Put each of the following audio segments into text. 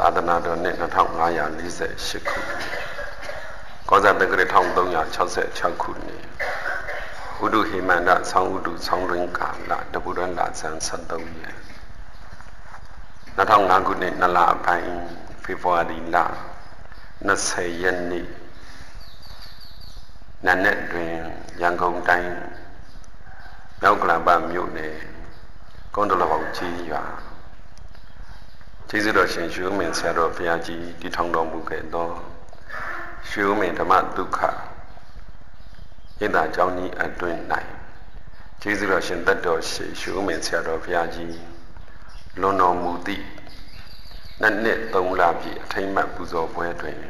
သာသနာတော်နှစ်2548ခုကောဇာတက္ကရာ1366ခုနှစ်ဥဒုဟိမန္တဆောင်းဥဒုဆောင်းရင်းကာလတပုရလဇန်73ရက်2005ခုနှစ်2လအပိုင်းဖေဖော်ဝါရီလ20ရက်နေ့နနက်တွင်ရန်ကုန်တိုင်းမြောက်ကလပမြို့နယ်ကုန်းတလပေါင်းကြီးရွာကျေးဇူးတော်ရှင်ရွှေဦးမင်းဆရာတော်ဘုရားကြီးတည်ထောင်တော်မူခဲ့သောရွှေဦးမင်းဓမ္မဒုက္ခဣဒ္ဓကျောင်းကြီးအတွင်၌ကျေးဇူးတော်ရှင်သက်တော်ရှိရွှေဦးမင်းဆရာတော်ဘုရားကြီးလွန်တော်မူသည့်နှစ်3လပြည့်အထိမ်းအမှတ်ပူဇော်ပွဲတွင်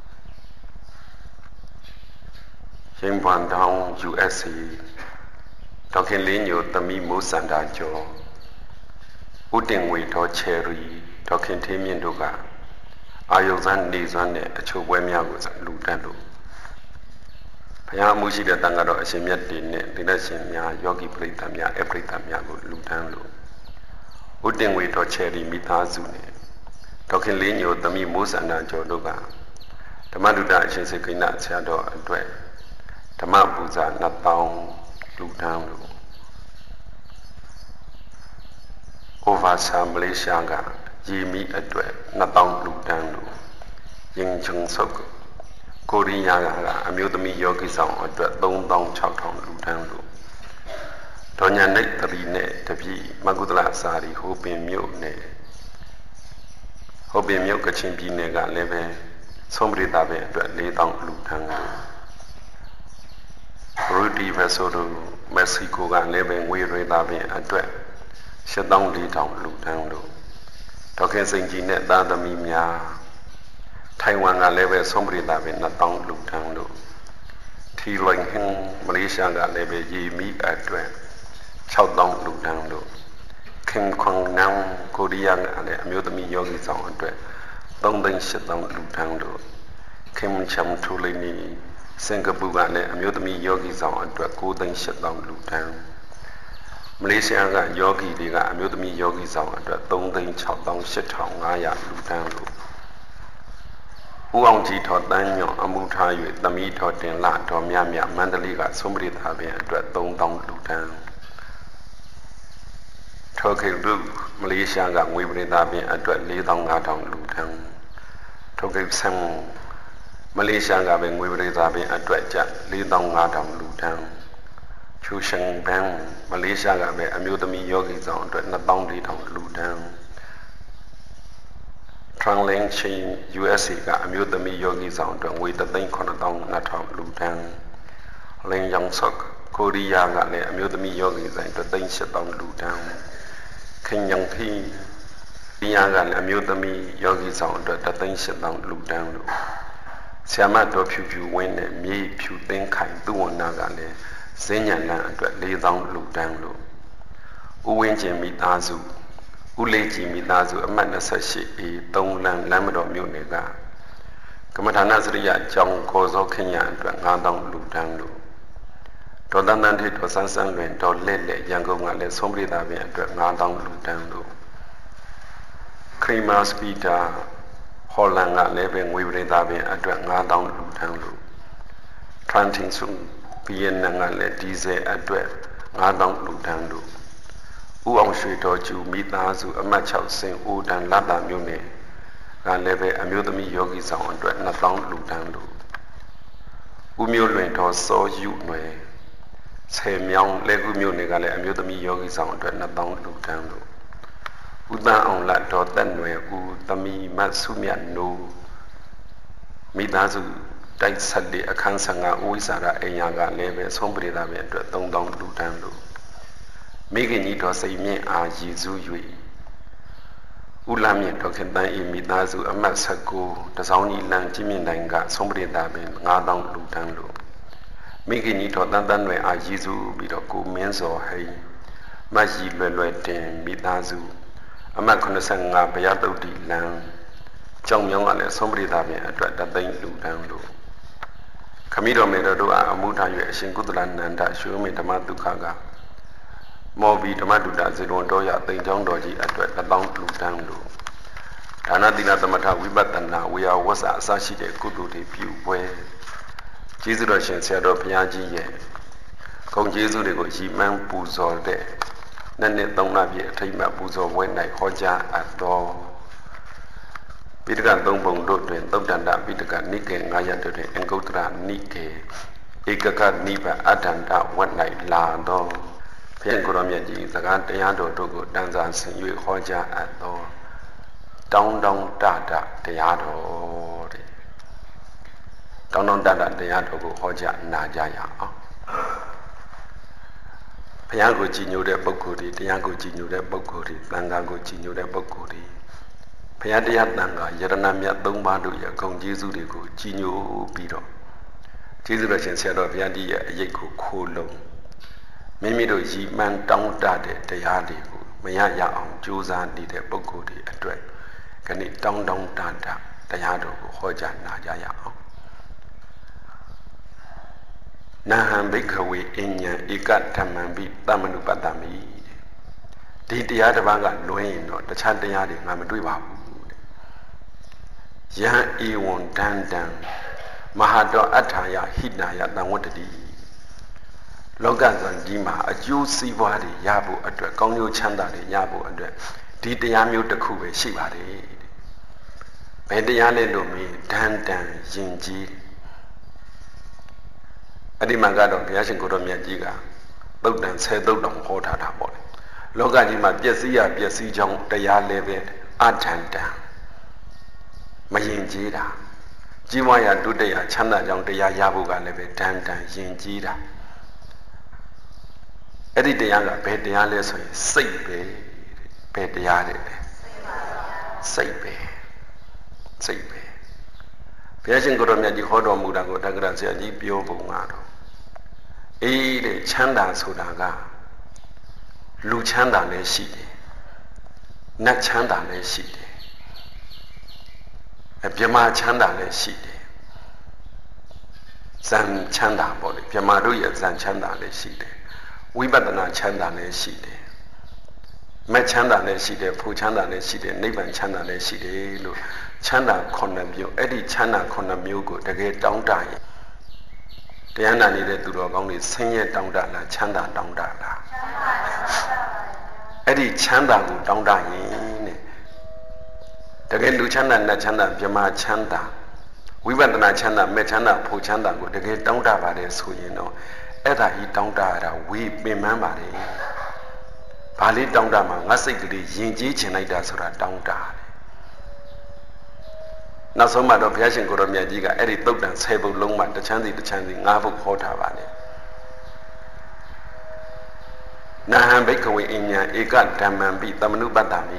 ရှင်ဘွန်တောင် USA ဒေါက်ခင်လေးညိုသမီးမိုးစန္ဒာကျော်ဦးတင်ဝေတော်ချယ်ရီဒေါက်ခင်ထေးမြင့်တို့ကအာယုံစမ်းနေစွမ်းနဲ့အချို့ပွဲများကိုလူတန်းလို့ဘုရားအမှုရှိတဲ့တန်ခါတော်အရှင်မြတ်တွေနဲ့ဒီလက်ရှင်များယောဂီပရိသတ်များအပရိသတ်များကိုလူတန်းလို့ဦးတင်ဝေတော်ချယ်ရီမိသားစုနဲ့ဒေါက်ခင်လေးညိုသမီးမိုးစန္ဒာကျော်တို့ကဓမ္မဒုဒအရှင်စေကိဏဆရာတော်အတွက်ဓမ္မပူဇာ2000လူတန်းလို့Ovasa Malaysia ကရေမီအတွက်2000လူတန်းလို့ရင်ချုံဆုပ်ကိုရီးယားကအမျိုးသမီးယောဂီဆောင်အတွက်3600လူတန်းလို့ဒေါ်ညာနိတ်တရီနဲ့တပည့်မကုသလစာရီဟိုပင်မြို့နယ်ကချင်ပြည်နယ်ကလည်းပဲဆုံးပရိသပဲအတွက်4000လူတန်းလို့ရူဒီဗက်ဆိုတို့မက္ကဆီကိုကလည်းပဲငွေရသားပင်အတွက်7400လူတန်းလို့ဒေါက်ခင်စိန်ကြီးနဲ့သားသမီးများထိုင်ဝမ်ကလည်းပဲဆုံးပရိသပဲ2000လူတန်းလို့ထီလွင်ဟင်းမလေးရှားကလည်းပဲရေမီအတွက်6000လူတန်းလို့ခင်ခွန်နမ်ကိုရီးယားကလည်းအမျိုးသမီးယောဂီဆောင်အတွက်3800လူတန်းလို့ခင်ချမ်ထူလီနီစင်ကာပူကလည်းအမျိုးသမီးယောဂီဆောင်အတွက်9800လူတန်းမလေးရှားကယောဂီတွေကအမျိုးသမီးယောဂီဆောင်အတွက်3,668,500လူတန်းလို့ဦးအောင်ကြီးထော်တန်းညွန့်အမှုထား၍သမီးထော်တင်လတော်မြမြမန္တလေးကဆုံးပရိသပင်အတွက်3000လူတန်းထော်ခေရုမလေးရှားကငွေပရိသပင်အတွက်4500လူတန်းထော်ခေဆမ်မလေးရှားကပဲငွေပရိသပင်အတွက်ကျ4500လူတန်းချူရှင်ဘန်မလေးရှားကပဲအမျိုးသမီးယောဂီဆောင်အတွက်2400လူတန်းထရန်လင်းချင်း USA ကအမျိုးသမီးယောဂီဆောင်အတွက်ငွေ3,900,200လူတန်းလင်းယောင်ဆော့ကိုရီးယားကလည်းအမျိုးသမီးယောဂီဆောင်အတွက်3,700လူတန်းခင်ယန်ဖီဒီယာကလည်းအမျိုးသမီးယောဂီဆောင်အတွက်3,700လူတန်းလို့ဆရာမတော်ဖြူဖြူဝင်းနဲ့မြေဖြူသိန်းခိုင်သူ့ဝန်နာကလည်းစဉ္ညာလန်အတွက်4000လူတန်းလို့ဦးဝင်းကျင်မိသားစုဦးလေးကြည်မိသားစုအမှတ်28 3လမ်းလမ်းမတော်မြို့နယ်ကကမ္မထာနစရိယကျောင်းခေါ်စောခင်ရအတွက်9000လူတန်းလို့ဒေါ်တန်တန်ထိဒေါ်ဆန်းဆန်းလွင်ဒေါ်လက်လက်ရန်ကုန်ကလည်းဆုံးပရိသပင်အတွက်9000လူတန်းလို့ခရီမာစပီတာဟော်လန်ကလည်းပဲငွေပရိသပင်အတွက်9000လူတန်းလို့ထရန်တင်ဆုံပြည်နယ်ကလည်းဒီဇယ်အတွက်9000လူတန်းလို့ဦးအောင်ရွှေတော်ကျူမိသားစုအမှတ်6စင်ဦးတန်းလတ်တာမြို့နယ်ကလည်းပဲအမျိုးသမီးယောဂီဆောင်အတွက်2000လူတန်းလို့ဦးမျိုးလွင်တော်စောယူနွယ်ဆယ်မြောင်းလက်ဦးမြို့နယ်ကလည်းအမျိုးသမီးယောဂီဆောင်အတွက်2000လူတန်းလို့ဦးတန်းအောင်လတ်တော်သက်နွယ်ဦးသမီးမတ်စုမြတ်နိုးမိသားစုတိုက်ဆက်တဲ့အခန်း15ဦးဝိစာရအိမ်ယာကလည်းပဲဆုံးပရိသပဲအတွက်3000လူတန်းလို့မိခင်ကြီးတော်စိတ်မြင့်အားရည်စူး၍ဦးလမ်းမြင့်တော်ခင်တန်းဤမိသားစုအမှတ်19တစောင်းကြီးလမ်းကြီးမြင့်တိုင်းကဆုံးပရိသပဲ9000လူတန်းလို့မိခင်ကြီးတော်တန်းတန်းတွေအားရည်စူးပြီးတော့ကိုမင်းစောဟိန်မတ်ကြီးလွယ်လွယ်တင်မိသားစုအမှတ်85ဘုရားတုတ်တီလမ်းကျောင်းမြောင်းကလည်းဆုံးပရိသပဲအတွက်3,000လူတန်းလို့ခမီတော်မေတော်တို့အားအမှုထား၍အရှင်ကုသလနန္ဒရွှေမေဓမ္မဒုက္ခကမော်ဘီဓမ္မဒုတာဇေလွန်တော်ရတိန်ချောင်းတော်ကြီးအတွက်1000လူတန်းလို့ဒါနသီလသမထဝိပဿနာဝေယဝဆအစရှိတဲ့ကုသိုလ်တွေပြုပွဲကျေးဇူးတော်ရှင်ဆရာတော်ဘုရားကြီးရဲ့ဂုဏ်ကျေးဇူးတွေကိုရည်မှန်းပူဇော်တဲ့နှစ်နှစ်သုံးလပြည့်အထိမ်းအမှတ်ပူဇော်ပွဲ၌ဟောကြားအပ်တော်ပိဋကသုံးပုံတို့တွင်သုတ်တန္တပိဋကနိကေ9ရပ်တို့တွင်အင်္ဂုတ္တရနိကေဧကကနိဗ္ဗာန်အတ္တန္တဝတ်၌လာတော်ဘုရားကိုယ်တော်မြတ်ကြီးစကားတရားတော်တို့ကိုတန်ဆာဆင်၍ဟောကြားအပ်တော်တောင်းတတရားတော်တဲ့တောင်းတတရားတော်ကိုဟောကြားနာကြရအောင်ဘုရားကိုကြည်ညိုတဲ့ပုဂ္ဂိုလ်တွေတရားကိုကြည်ညိုတဲ့ပုဂ္ဂိုလ်တွေသံဃာကိုကြည်ညိုတဲ့ပုဂ္ဂိုလ်တွေဘုရားတရားသံဃာယရဏမြတ်၃ပါးတို့ရဲ့ဂုဏ်ကျေးဇူးတွေကိုကြည်ညိုပြီးတော့ကျေးဇူးတော်ရှင်ဆရာတော်ဘုရားကြီးရဲ့အရေးကိုခိုးလုံးမိမိတို့ရည်မှန်းတောင်းတတဲ့တရားတွေကိုမရရအောင်ကြိုးစားနေတဲ့ပုဂ္ဂိုလ်တွေအတွက်ခဏတောင်းတတရားတော်ကိုဟောကြားနာကြရအောင်နာဟံဘိက္ခဝေအဉ္ဉံဧကဓမ္မံပိသမ္မနုပတ္တမိဒီတရားတစ်ပါးကလွဲရင်တော့တခြားတရားတွေငါမတွေ့ပါဘူးယံဧဝံဒန္တံမဟာတောအထာယဟိနာယတံဝတ္တတိလောကဇန်ကြီးမှာအကျိုးစီးပွားတွေရဖို့အတွက်ကောင်းကျိုးချမ်းသာတွေရဖို့အတွက်ဒီတရားမျိုးတစ်ခုပဲရှိပါတယ်ဘယ်တရားလဲလို့မေးဒန္တံယဉ်ကျေးအဲ့ဒီမှာကတော့ဘုရားရှင်ကိုယ်တော်မြတ်ကြီးကသုတ်တန်10သုတ်တော်ဟောထားတာပေါ့လေလောကကြီးမှာပျက်စီးရပျက်စီးကြောင်းတရားလည်းပဲအထန္တံမယဉ်ကျေးတာကြီးပွားရတုတ္တရချမ်းသာကြောင်းတရားရဖို့ကလည်းပဲဒန္တံယဉ်ကျေးတာအဲ့ဒီတရားကဘယ်တရားလဲဆိုရင်စိတ်ပဲဘယ်တရားလဲစိတ်ပဲဘုရားရှင်ကိုယ်တော်မြတ်ကြီးဟောတော်မူတာကိုတက္ကရာဆရာကြီးပြောပုံကတော့အေးတဲ့ချမ်းသာဆိုတာကလူချမ်းသာလည်းရှိတယ်နတ်ချမ်းသာလည်းရှိတယ်ဗြဟ္မာချမ်းသာလည်းရှိတယ်ဇန်ချမ်းသာပေါ့လေဗြဟ္မာတို့ရဲ့ဇန်ချမ်းသာလည်းရှိတယ်ဝိပဿနာချမ်းသာလည်းရှိတယ်မက်ချမ်းသာလည်းရှိတယ်ဖို့ချမ်းသာလည်းရှိတယ်နိဗ္ဗာန်ချမ်းသာလည်းရှိတယ်လို့ချမ်းသာ9မျိုးအဲ့ဒီချမ်းသာ9မျိုးကိုတကယ်တောင်းတရင်တရားနာနေတဲ့သူတော်ကောင်းတွေဆင်းရဲတောင်းတလားချမ်းသာတောင်းတလားအဲ့ဒီချမ်းသာကိုတောင်းတရင်တဲ့တကယ်လူချမ်းသာနတ်ချမ်းသာဗြဟ္မာချမ်းသာဝိပဿနာချမ်းသာမက်ချမ်းသာဖို့ချမ်းသာကိုတကယ်တောင်းတပါတယ်ဆိုရင်တော့အဲ့ဒါကြီးတောင်းတရတာဝေးပင်ပန်းပါတယ်ဘာလေးတောင်းတမှာငါစိတ်ကလေးယဉ်ကျေးချင်လိုက်တာဆိုတာတောင်းတတယ်နောက်ဆုံးမှတော့ဘုရားရှင်ကိုယ်တော်မြတ်ကြီးကအဲ့ဒီသုတ်တန်10ပုဒ်လုံးမှတစ်ချမ်းစီ9ပုဒ်ဟောထားပါနဲ့နာဟံဘိက္ခဝေအဉ္ဉံဧကဓမ္မံပိသမ္မနုပတ္တမိ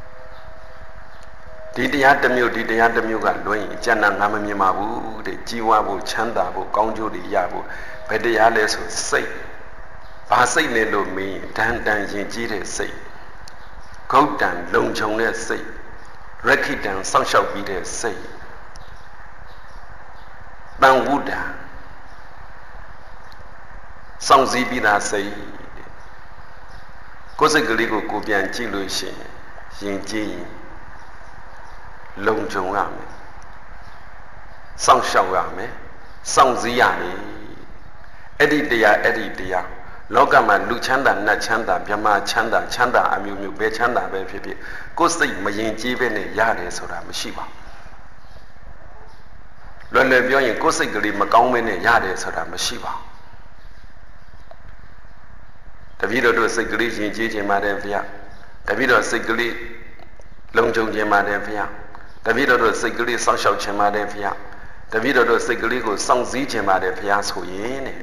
ဒီတရားတစ်မျိုးကလွှဲရင်အကျဉ်းငါမမြင်ပါဘူးတဲ့ကြီးဝါဖို့ချမ်းသာဖို့ကောင်းကျိုးတွေရဖို့ဘယ်တရားလဲဆိုစိတ်ဘာစိတ်လဲလို့မေးရင်ဒန္တန်ယဉ်ကျေးတဲ့စိတ်ဂௌတံလုံခြုံတဲ့စိတ်ရခိတံစောင့်ရှောက်ပြီးတဲ့စိတ်တန်ဝုဒ္ဒံစောင့်စည်းပြီးသားစိတ်ကိုယ်စိတ်ကလေးကိုကိုပြန်ကြည့်လို့ရှိရင်ယဉ်ကျေးရင်လုံခြုံရမယ်စောင့်ရှောက်ရမယ်စောင့်စည်းရမယ်အဲ့ဒီတရားလောကမှာလူချမ်းသာနတ်ချမ်းသာဗြဟ္မာချမ်းသာအမျိုးမျိုးဘယ်ချမ်းသာပဲဖြစ်ဖြစ်ကိုယ်စိတ်မယဉ်ကျေးပဲနဲ့ရတယ်ဆိုတာမရှိပါဘူးလွယ်လွယ်ပြောရင်ကိုယ်စိတ်ကလေးမကောင်းပဲနဲ့ရတယ်ဆိုတာမရှိပါဘူးတပည့်တော်တို့စိတ်ကလေးယဉ်ကျေးခြင်းပါတယ်ဗျာတပည့်တော်စိတ်ကလေးလုံခြုံခြင်းပါတယ်ဗျာတပည့်တော်တို့စိတ်ကလေးစောင့်ရှောက်ခြင်းပါတယ်ဗျာတပည့်တော်တို့စိတ်ကလေးကိုစောင့်စည်းခြင်းပါတယ်ဗျာဆိုရင်တဲ့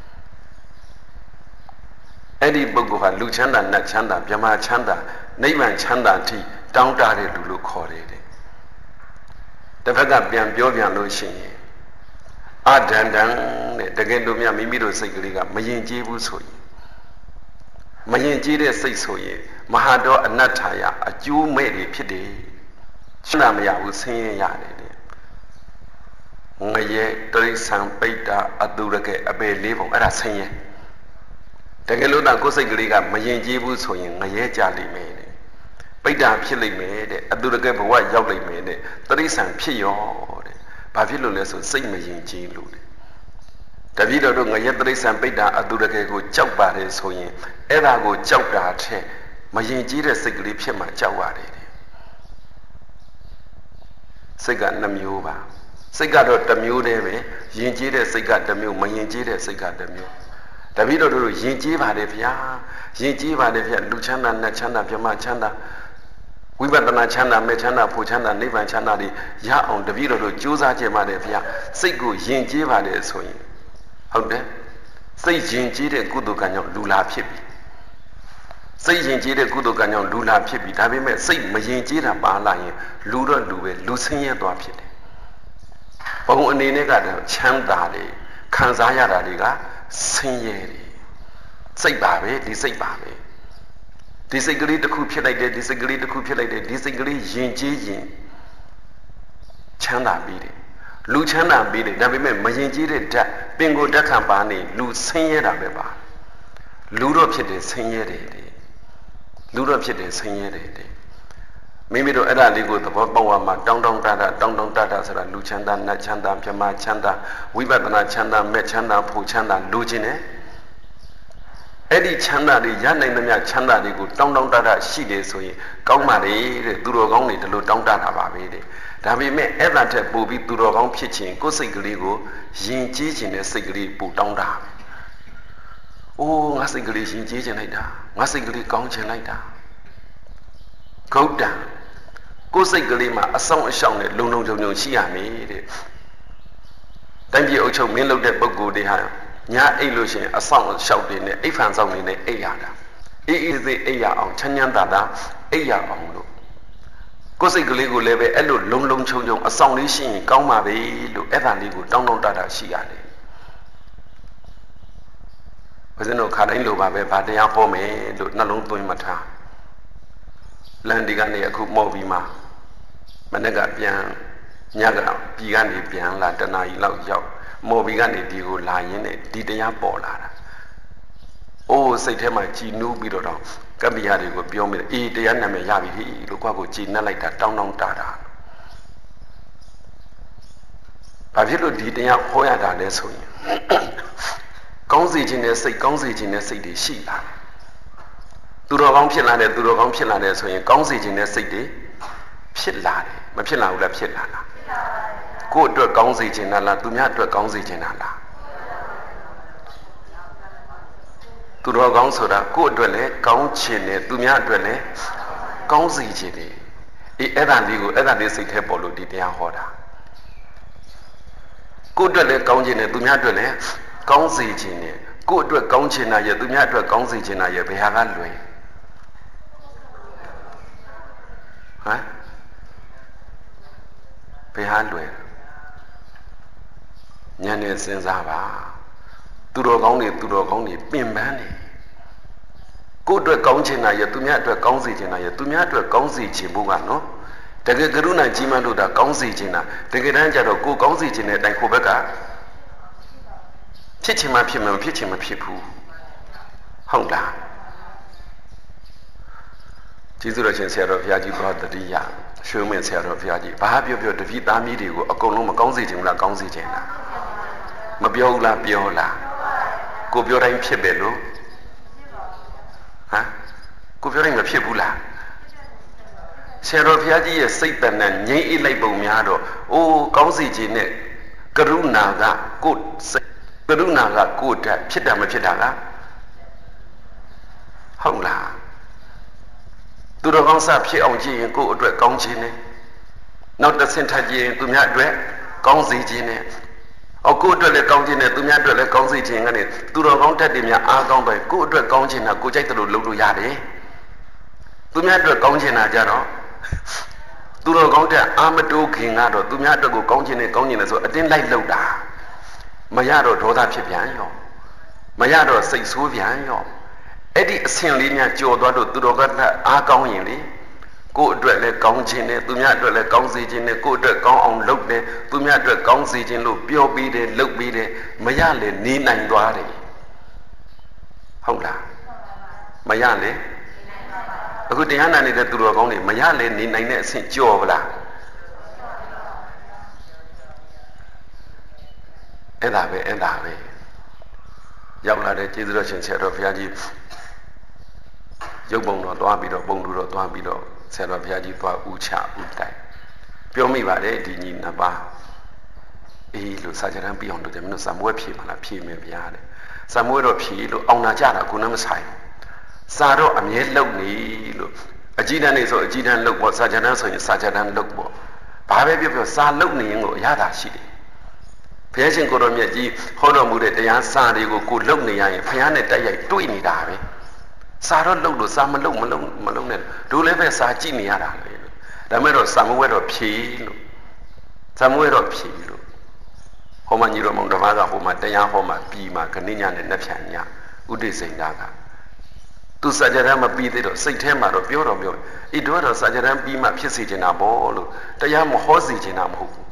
အဲ့ဒီပုဂ္ဂိုလ်ဟာလူချမ်းသာနတ်ချမ်းသာဗြဟ္မာချမ်းသာနိဗ္ဗာန်ချမ်းသာအထိတောင်းတတဲ့လူလို့ခေါ်တယ်တဲ့တစ်ဖက်ကပြန်ပြောပြန်လို့ရှိရင်အဒန္တံတဲ့တကယ်လို့များမိမိတို့စိတ်ကလေးကမယဉ်ကျေးဘူးဆိုရင်မယဉ်ကျေးတဲ့စိတ်ဆိုရင်မဟာတောအနတ္ထာယအကျိုးမဲ့တွေဖြစ်တယ်ချမ်းသာမရဘူးဆင်းရဲရတယ်တဲ့ငရဲတိရစ္ဆာန်ပိတ္တာအတုရကေအပေလေးပုံအဲ့ဒါဆင်းရဲတကယ်လို့တော့ကိုယ်စိတ်ကလေးကမယဉ်ကျေးဘူးဆိုရင်ငရဲကြလိမ့်မယ်ပိဋ္ဌာဖြစ်လိမ့်မယ်တဲ့အတူတကယ်ဘဝရောက်လိမ့်မယ်တဲ့တရိစ္ဆာန်ဖြစ်ရောတဲ့ဘာဖြစ်လို့လဲဆိုစိတ်မယဉ်ကျေးလို့တဲ့တပည့်တော်တို့ငရဲတရိစ္ဆာန်ပိဋ္ဌာအတူတကယ်ကိုကြောက်ပါတယ်ဆိုရင်အဲ့ဒါကိုကြောက်တာထက်မယဉ်ကျေးတဲ့စိတ်ကလေးဖြစ်မှကြောက်ရတယ်တဲ့စိတ်က2မျိုးပါစိတ်ကတော့1မျိုးတည်းပဲယဉ်ကျေးတဲ့စိတ်က1မျိုးမယဉ်ကျေးတဲ့စိတ်က1မျိုးတပည့်တော်တို့ယဉ်ကျေးပါတယ်ဗျာယဉ်ကျေးပါတယ်ဗျာလူချမ်းသာနတ်ချမ်းသာပြမချမ်းသာဝိပဿနာချမ်းသာမဲ့ချမ်းသာဖို့ချမ်းသာနိဗ္ဗာန်ချမ်းသာတွေရအောင်တပည့်တော်တို့ကြိုးစားကြပါတယ်ဗျာစိတ်ကိုယဉ်ကျေးပါတယ်ဆိုရင်ဟုတ်တယ်စိတ်ယဉ်ကျေးတဲ့ကုသိုလ်ကံကြောင့်လူလာဖြစ်ပြီစိတ်ယဉ်ကျေးတဲ့ကုသိုလ်ကံကြောင့်လူလာဖြစ်ပြီဒါပေမဲ့စိတ်မယဉ်ကျေးတာပါလာရင်လူတော့လူပဲလူဆင်းရဲသွားဖြစ်တယ်ဘုံအနေနဲ့ကတော့ချမ်းသာတယ်ခံစားရတာတွေကဆင်းရဲတယ်စိတ်ပါပဲဒီစိတ်ပါပဲဒီစိတ်ကလေးတစ်ခုဖြစ်လိုက်တယ်ဒီစိတ်ကလေးတစ်ခုဖြစ်လိုက်တယ်ဒီစိတ်ကလေးယဉ်ကျေးရင်ချမ်းသာပြီးတယ်လူချမ်းသာပြီးတယ်ဒါပေမဲ့မယဉ်ကျေးတဲ့ဓာတ်ပင်ကိုဓာတ်ခံပါနေလူဆင်းရဲတာပဲပါလူတော့ဖြစ်တယ်ဆင်းရဲတယ်လူတော့ဖြစ်တယ်ဆင်းရဲတယ်မိမိတို့အဲ့ဒါလေးကိုသဘောပေါက်အောင်မှာတောင်းတဆိုတာလူချမ်းသာနတ်ချမ်းသာပြမချမ်းသာဝိပဿနာချမ်းသာမဲ့ချမ်းသာဖို့ချမ်းသာလူချင်းနဲ့အဲ့ဒီချမ်းသာတွေရနိုင်သမျှချမ်းသာတွေကိုတောင်းရှိတယ်ဆိုရင်ကောင်းပါလေတဲ့သူတော်ကောင်းတွေဒီလိုတောင်းတတာပါပဲတဲ့ဒါပေမဲ့အဲ့ဒါထက်ပိုပြီးသူတော်ကောင်းဖြစ်ခြင်းကိုယ်စိတ်ကလေးကိုယဉ်ကျေးခြင်းနဲ့စိတ်ကလေးပိုတောင်းတာအိုးငါစိတ်ကလေးယဉ်ကျေးခြင်းလိုက်တာငါစိတ်ကလေးကောင်းခြင်းလိုက်တာဂௌတံကိုယ်စိတ်ကလေးမှာအဆောင်အရှောင်နဲ့လုံလုံချုံရှိရမယ်တဲ့တိုင်းပြည်အုပ်ချုပ်မင်းလုပ်တဲ့ပုဂ္ဂိုလ်တွေဟာညာအိတ်လို့ရှိရင်အဆောင်အရှောက်တွေနဲ့အိတ်ဖန်ဆောင်တွေနဲ့အိတ်ရတာအေးအေးသေးအိတ်ရအောင်ချမ်းချမ်းသာသာအိတ်ရအောင်လို့ကိုယ်စိတ်ကလေးကိုလည်းပဲအဲ့လိုလုံလုံချုံချုံအဆောင်လေးရှိရင်ကောင်းပါပဲလို့အဲ့ဒါလေးကိုတောင်းတရှိရတယ်ဘုရားတို့ခါတိုင်းလိုပါပဲဗာတရားဟောမယ်လို့နှလုံးသွင်းမထားလန်ဒီကနေအခုမော်ပြီးမှမနေ့ကပြန်ညကပြည်ကနေပြန်လာတနာရီလောက်ရောက်မော်ဘီကနေဒီကိုလာရင်းနဲ့ဒီတရားပေါ်လာတာအိုးစိတ်ထဲမှာကြည်နူးပြီးတော့ကပ္ပိယတွေကိုပြောမိတယ်အေးတရားနာမည်ရပြီလို့ကိုယ့်ကိုကြည်နှက်လိုက်တာတောင်းတတာဘာဖြစ်လို့ဒီတရားဟောရတာလဲဆိုရင်ကောင်းစေခြင်းနဲ့စိတ်ကောင်းစေခြင်းနဲ့စိတ်တွေရှိလာတယ်သူတော်ကောင်းဖြစ်လာတယ်ဆိုရင်ကောင်းစေခြင်းနဲ့စိတ်တွေဖြစ်လာတယ်မဖြစ်လာဘူးလားဖြစ်လာလားကိုယ့်အတွက်ကောင်းစေခြင်းလားသူများအတွက်ကောင်းစေခြင်းလားသူတော်ကောင်းဆိုတာကိုယ့်အတွက်လည်းကောင်းခြင်းနဲ့သူများအတွက်လည်းကောင်းစေခြင်းတွေအေးအဲ့ဒါလေးစိတ်ထဲပေါ်လို့ဒီတရားဟောတာကိုယ့်အတွက်လည်းကောင်းခြင်းနဲ့သူများအတွက်လည်းကောင်းစေခြင်းနဲ့ကိုယ့်အတွက်ကောင်းခြင်းနာရဲ့သူများအတွက်ကောင်းစေခြင်းနာရဲ့ဘယ်ဟာကလွယ်ဟမ်ဘယ်ဟာလွယ်ဉာဏ်နဲ့စဉ်းစားပါသူတော်ကောင်းတွေပင်ပန်းနေကိုယ့်အတွက်ကောင်းချင်တာရဲ့သူများအတွက်ကောင်းစေချင်တာရဲ့သူများအတွက်ကောင်းစေချင်ဖို့ကနော်တကယ်ကရုဏာကြီးမှလို့ဒါကောင်းစေချင်တာတကယ်တမ်းကျတော့ကိုယ်ကောင်းစေချင်တဲ့အတိုင်းကိုယ့်ဘက်ကဖြစ်ချင်မှဖြစ်မယ်မဖြစ်ချင်မဖြစ်ဘူးဟုတ်လားကျေးဇူးတော်ရှင်ဆရာတော်ဘုရားကြီးဘောတတိယရွှေမင်းဆရာတော်ဘုရားကြီးဘာပြောတပည့်သားမီးတွေကိုအကုန်လုံးမကောင်းစေချင်ဘူးလားကောင်းစေချင်လားမပြောဘူးလားပြောလားကိုပြောတိုင်းဖြစ်တယ်လို့ဟမ်ကိုပြောတိုင်းမဖြစ်ဘူးလားဆရာတော်ဘုရားကြီးရဲ့စိတ်တဏ္ဍငြိမ့်အိလိုက်ပုံများတော့အိုးကောင်းစေခြင်းနဲ့ကရုဏာကကိုယ်စိတ်ကရုဏာကကိုယ်တည်းဖြစ်တာမဖြစ်တာလားဟုတ်လားသူတော်ကောင်းစဖြစ်အောင်ကြည့်ရင်ကိုယ့်အတွက်ကောင်းခြင်းနဲ့နောက်တစ်ဆင့်ထပ်ကြည့်ရင်သူများအတွက်ကောင်းစေခြင်းနဲ့ကိုယ့်အတွက်လည်းကောင်းခြင်းနဲ့သူများအတွက်လည်းကောင်းစေခြင်းကနေသူတော်ကောင်းတတ်တယ်များအားကောင်းပဲကိုယ့်အတွက်ကောင်းခြင်းနဲ့ကိုယ်ကြိုက်တယ်လို့လုပ်လို့ရတယ်သူများအတွက်ကောင်းခြင်းနာကြတော့သူတော်ကောင်းတဲ့အာမတိုးခင်ကတော့သူများအတွက်ကိုကောင်းခြင်းနဲ့ဆိုအတင်းလိုက်လုပ်တာမရတော့ဒေါသဖြစ်ပြန်ရောမရတော့စိတ်ဆိုးပြန်ရောအဲ့ဒီအဆင့်လေးများကြော်သွားတော့သူတော်ကအားကောင်းရင်လေကိုယ့်အတွက်လည်းကောင်းခြင်းနဲ့သူများအတွက်လည်းကောင်းစေခြင်းနဲ့ကိုယ့်အတွက်ကောင်းအောင်လုပ်တယ်သူများအတွက်ကောင်းစေခြင်းလို့ပြောပြီးတယ်လုပ်ပြီးတယ်မရလေနေနိုင်သွားတယ်ဟုတ်လားမရလေဟအခုတရားနာနေတဲ့သူတော်ကောင်းတွေမရလဲနေနိုင်တဲ့အဆင့်ကြော်ဗလားအဲ့ဒါပဲရောက်လာတဲ့ကျေးဇူးတော်ရှင်ဆရာတော်ဘုရားကြီးရုပ်ပုံတော်သွားပြီးတော့ပုံတူတော်သွားပြီးတော့ဆရာတော်ဘုရားကြီးသွားဥချဥတိုက်ပြောမိပါတယ်ဒီညီနှစ်ပါးအေးလို့စာကြံပြီးအောင်လို့တယ်မင်းတို့စာမွေးဖြေပါလားဖြေမယ်ဗျာတဲ့စာမွေးတော့ဖြေလို့အောင်နာကြတာခုနမဆိုင်စာတော့အမြဲလုံနေလို့အကြီးတန်းနေဆိုအကြီးတန်းလုံပေါ့စာကြံဆိုရင်စာကြံလုံပေါ့ဘာပဲပြောစာလုံနေရင်ကိုအရသာရှိတယ်ဘုရားရှင်ကိုတော်မြတ်ကြီးဟောတော်မူတဲ့တရားစာတွေကိုကိုလုံနေရရင်ဘုရားနဲ့တိုက်ရိုက်တွေ့နေတာပဲစာတော့လုံလို့စာမလုံနဲ့တို့လည်းပဲစာကြည့်နေရတာလေဒါမဲ့တော့စာမွေးတော့ဖြေလို့စာမွေးတော့ဖြေလို့ဟောမညီတော်မောင်ဓမ္မကဟိုမှာတရားဟောမှာပြီးမှာခဏညနဲ့နှက်ဖြန်ညဥဒိစိန်တာကသူစာကြံမပြီးသေးတော့စိတ်ထဲမှာတော့ပြောတော့ပြောဣတို့တော့စာကြံပြီးမှဖြစ်စေချင်တာပေါ့လို့တရားမဟောစေချင်တာမဟုတ်ဘူး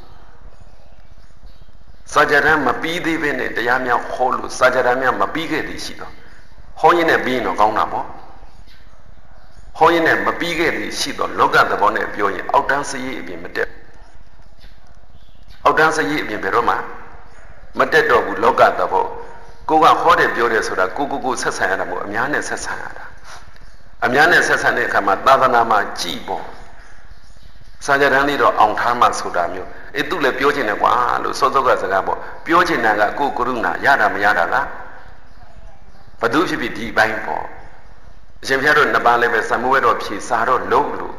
စာကြံမပြီးသေးဘဲနဲ့တရားများဟောလို့စာကြံများမပြီးခဲ့သေးရှိတော့ဟောရင်းနဲ့ပြီးရင်တော့ကောင်းတာပေါ့ဟောရင်းနဲ့မပြီးခဲ့သေးရှိတော့လောကသဘောနဲ့ပြောရင်အောက်တန်းစရိအပြင်မတက်အောက်တန်းစရိအပြင်ဘယ်တော့မှမတက်တော့ဘူးလောကသဘောကိုကဟောတယ်ပြောတယ်ဆိုတာကိုဆက်ဆံရတာမဟုတ်အများနဲ့ဆက်ဆံရတာအများနဲ့ဆက်ဆံတဲ့အခါမှာသာသနာမှာကြည်ပေါ့စာကြံလေးတော့အောင်ထားမှဆိုတာမျိုးသူလည်းပြောချင်တယ်ကွာလို့စောစောကစကားပေါ့ပြောချင်တာကကိုကရုဏာရတာမရတာလားဘသူဖြစ်ဖြစ်ဒီဘိုင်းပေါ့အရှင်ဘုရားတို့နှစ်ပါးလည်းပဲစံမွေးတော်ဖြေစာတော့လုံးလို့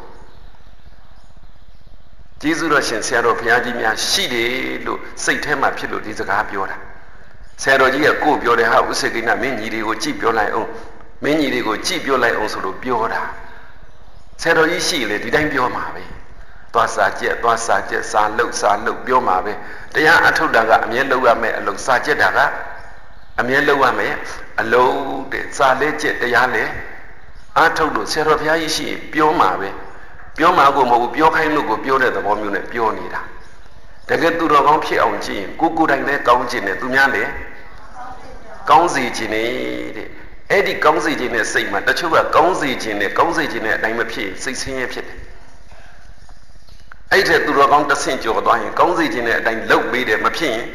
ကျေးဇူးတော်ရှင်ဆရာတော်ဘုရားကြီးများရှိတယ်လို့စိတ်ထဲမှာဖြစ်လို့ဒီစကားပြောတာဆရာတော်ကြီးကကိုပြောတယ်ဟာဥစ္စေကိဏမင်းကြီးတွေကိုကြည့်ပြောလိုက်အောင်မင်းကြီးတွေကိုကြည့်ပြောလိုက်အောင်ဆိုလို့ပြောတာဆရာတော်ကြီးရှိလေဒီတိုင်းပြောမှာပဲသွားစာကျက်စာလုတ်ပြောမှာပဲတရားအထုတ်တာကအမြဲလုပ်ရမယ်အလုပ်စာကျက်တာကအမြဲလုပ်ရမယ်အလုပ်တဲ့စာလေးကျက်တရားလေအထုတ်လို့ဆရာတော်ဘုရားကြီးရှိပြောမှာပဲပြောမှာကိုမဟုတ်ဘူးပြောခိုင်းလို့ကိုပြောတဲ့သဘောမျိုးနဲ့ပြောနေတာတကယ်သူတော်ကောင်းဖြစ်အောင်ကြည့်ရင်ကိုတိုင်လည်းကောင်းခြင်းနဲ့သူများလည်းကောင်းစေခြင်းနဲ့တဲ့အဲ့ဒီကောင်းစေခြင်းနဲ့စိတ်မှာတချို့ကကောင်းစေခြင်းနဲ့အတိုင်းမဖြစ်စိတ်ဆင်းရဲဖြစ်တယ်အဲ့တဲ့သူတော်ကောင်းတဆင့်ကြော်သွားရင်ကောင်းစေခြင်းနဲ့အတိုင်းလှုပ်ပေးတယ်မဖြစ်ရင်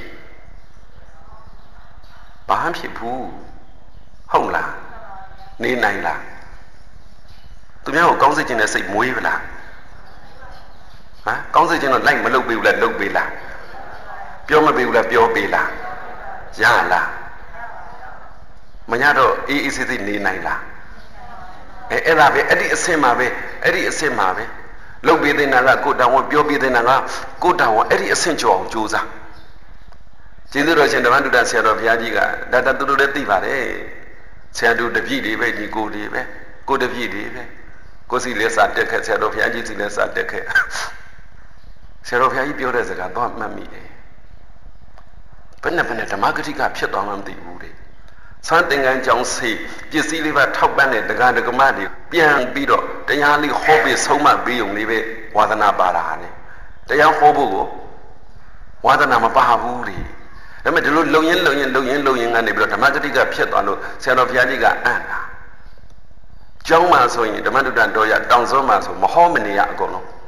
ဘာမှဖြစ်ဘူးဟုတ်လားနေနိုင်လားသူများကိုကောင်းစေခြင်းနဲ့စိတ်မွေးဗလားဟမ်ကောင်းစေခြင်းတော့လိုက်မလှုပ်ပေးဘူးလားလှုပ်ပေးလားပြောမပေးဘူးလားပြောပေးလားရလားမရတော့အေးအေးဆေးဆေးနေနိုင်လားအဲ့ဒါပဲအဲ့ဒီအဆင့်မှာပဲလှုပ်ပေးတဲ့နာကကိုတောင်ဝပြောပေးတဲ့နာကကိုတောင်ဝအဲ့ဒီအဆင့်ကျော်အောင်ကြိုးစားကျေးဇူးတော်ရှင်ဓမ္မတုဒ္ဒဆရာတော်ဘုရားကြီးကဒါသူတို့လည်းသိပါတယ်ဆရာတို့တပည့်တွေပဲညီကိုတွေပဲကိုတပည့်တွေပဲကိုစီလည်းစာတက်ခဲ့ဆရာတော်ဘုရားကြီးစီလည်းစာတက်ခဲ့ဆရာတော်ဘုရားကြီးပြောတဲ့စကားတော့မှတ်မိတယ်ဘယ်နဲ့ဓမ္မဂတိကဖြစ်သွားမှမသိဘူးတဲ့စံသင်္ကန်းကြောင့်စိတ်ပစ္စည်းလေးပါထောက်ပံ့တဲ့ဒကာဒကမတွေပြန်ပြီးတော့တရားလေးဟောပြီးဆုံးမပေးုံလေးပဲဝါသနာပါတာနဲ့တရားဟောဖို့ကိုဝါသနာမပါဘူးလေဒါပေမဲ့ဒီလိုလုံရင်ကနေပြီးတော့ဓမ္မဂတိကဖြစ်သွားလို့ဆရာတော်ဘုရားကြီးကအံ့တာကျောင်းမှာဆိုရင်ဓမ္မတုဒ္ဒတော်ရတောင်စွန်းမှာဆိုမဟောမနေရအကုန်လုံး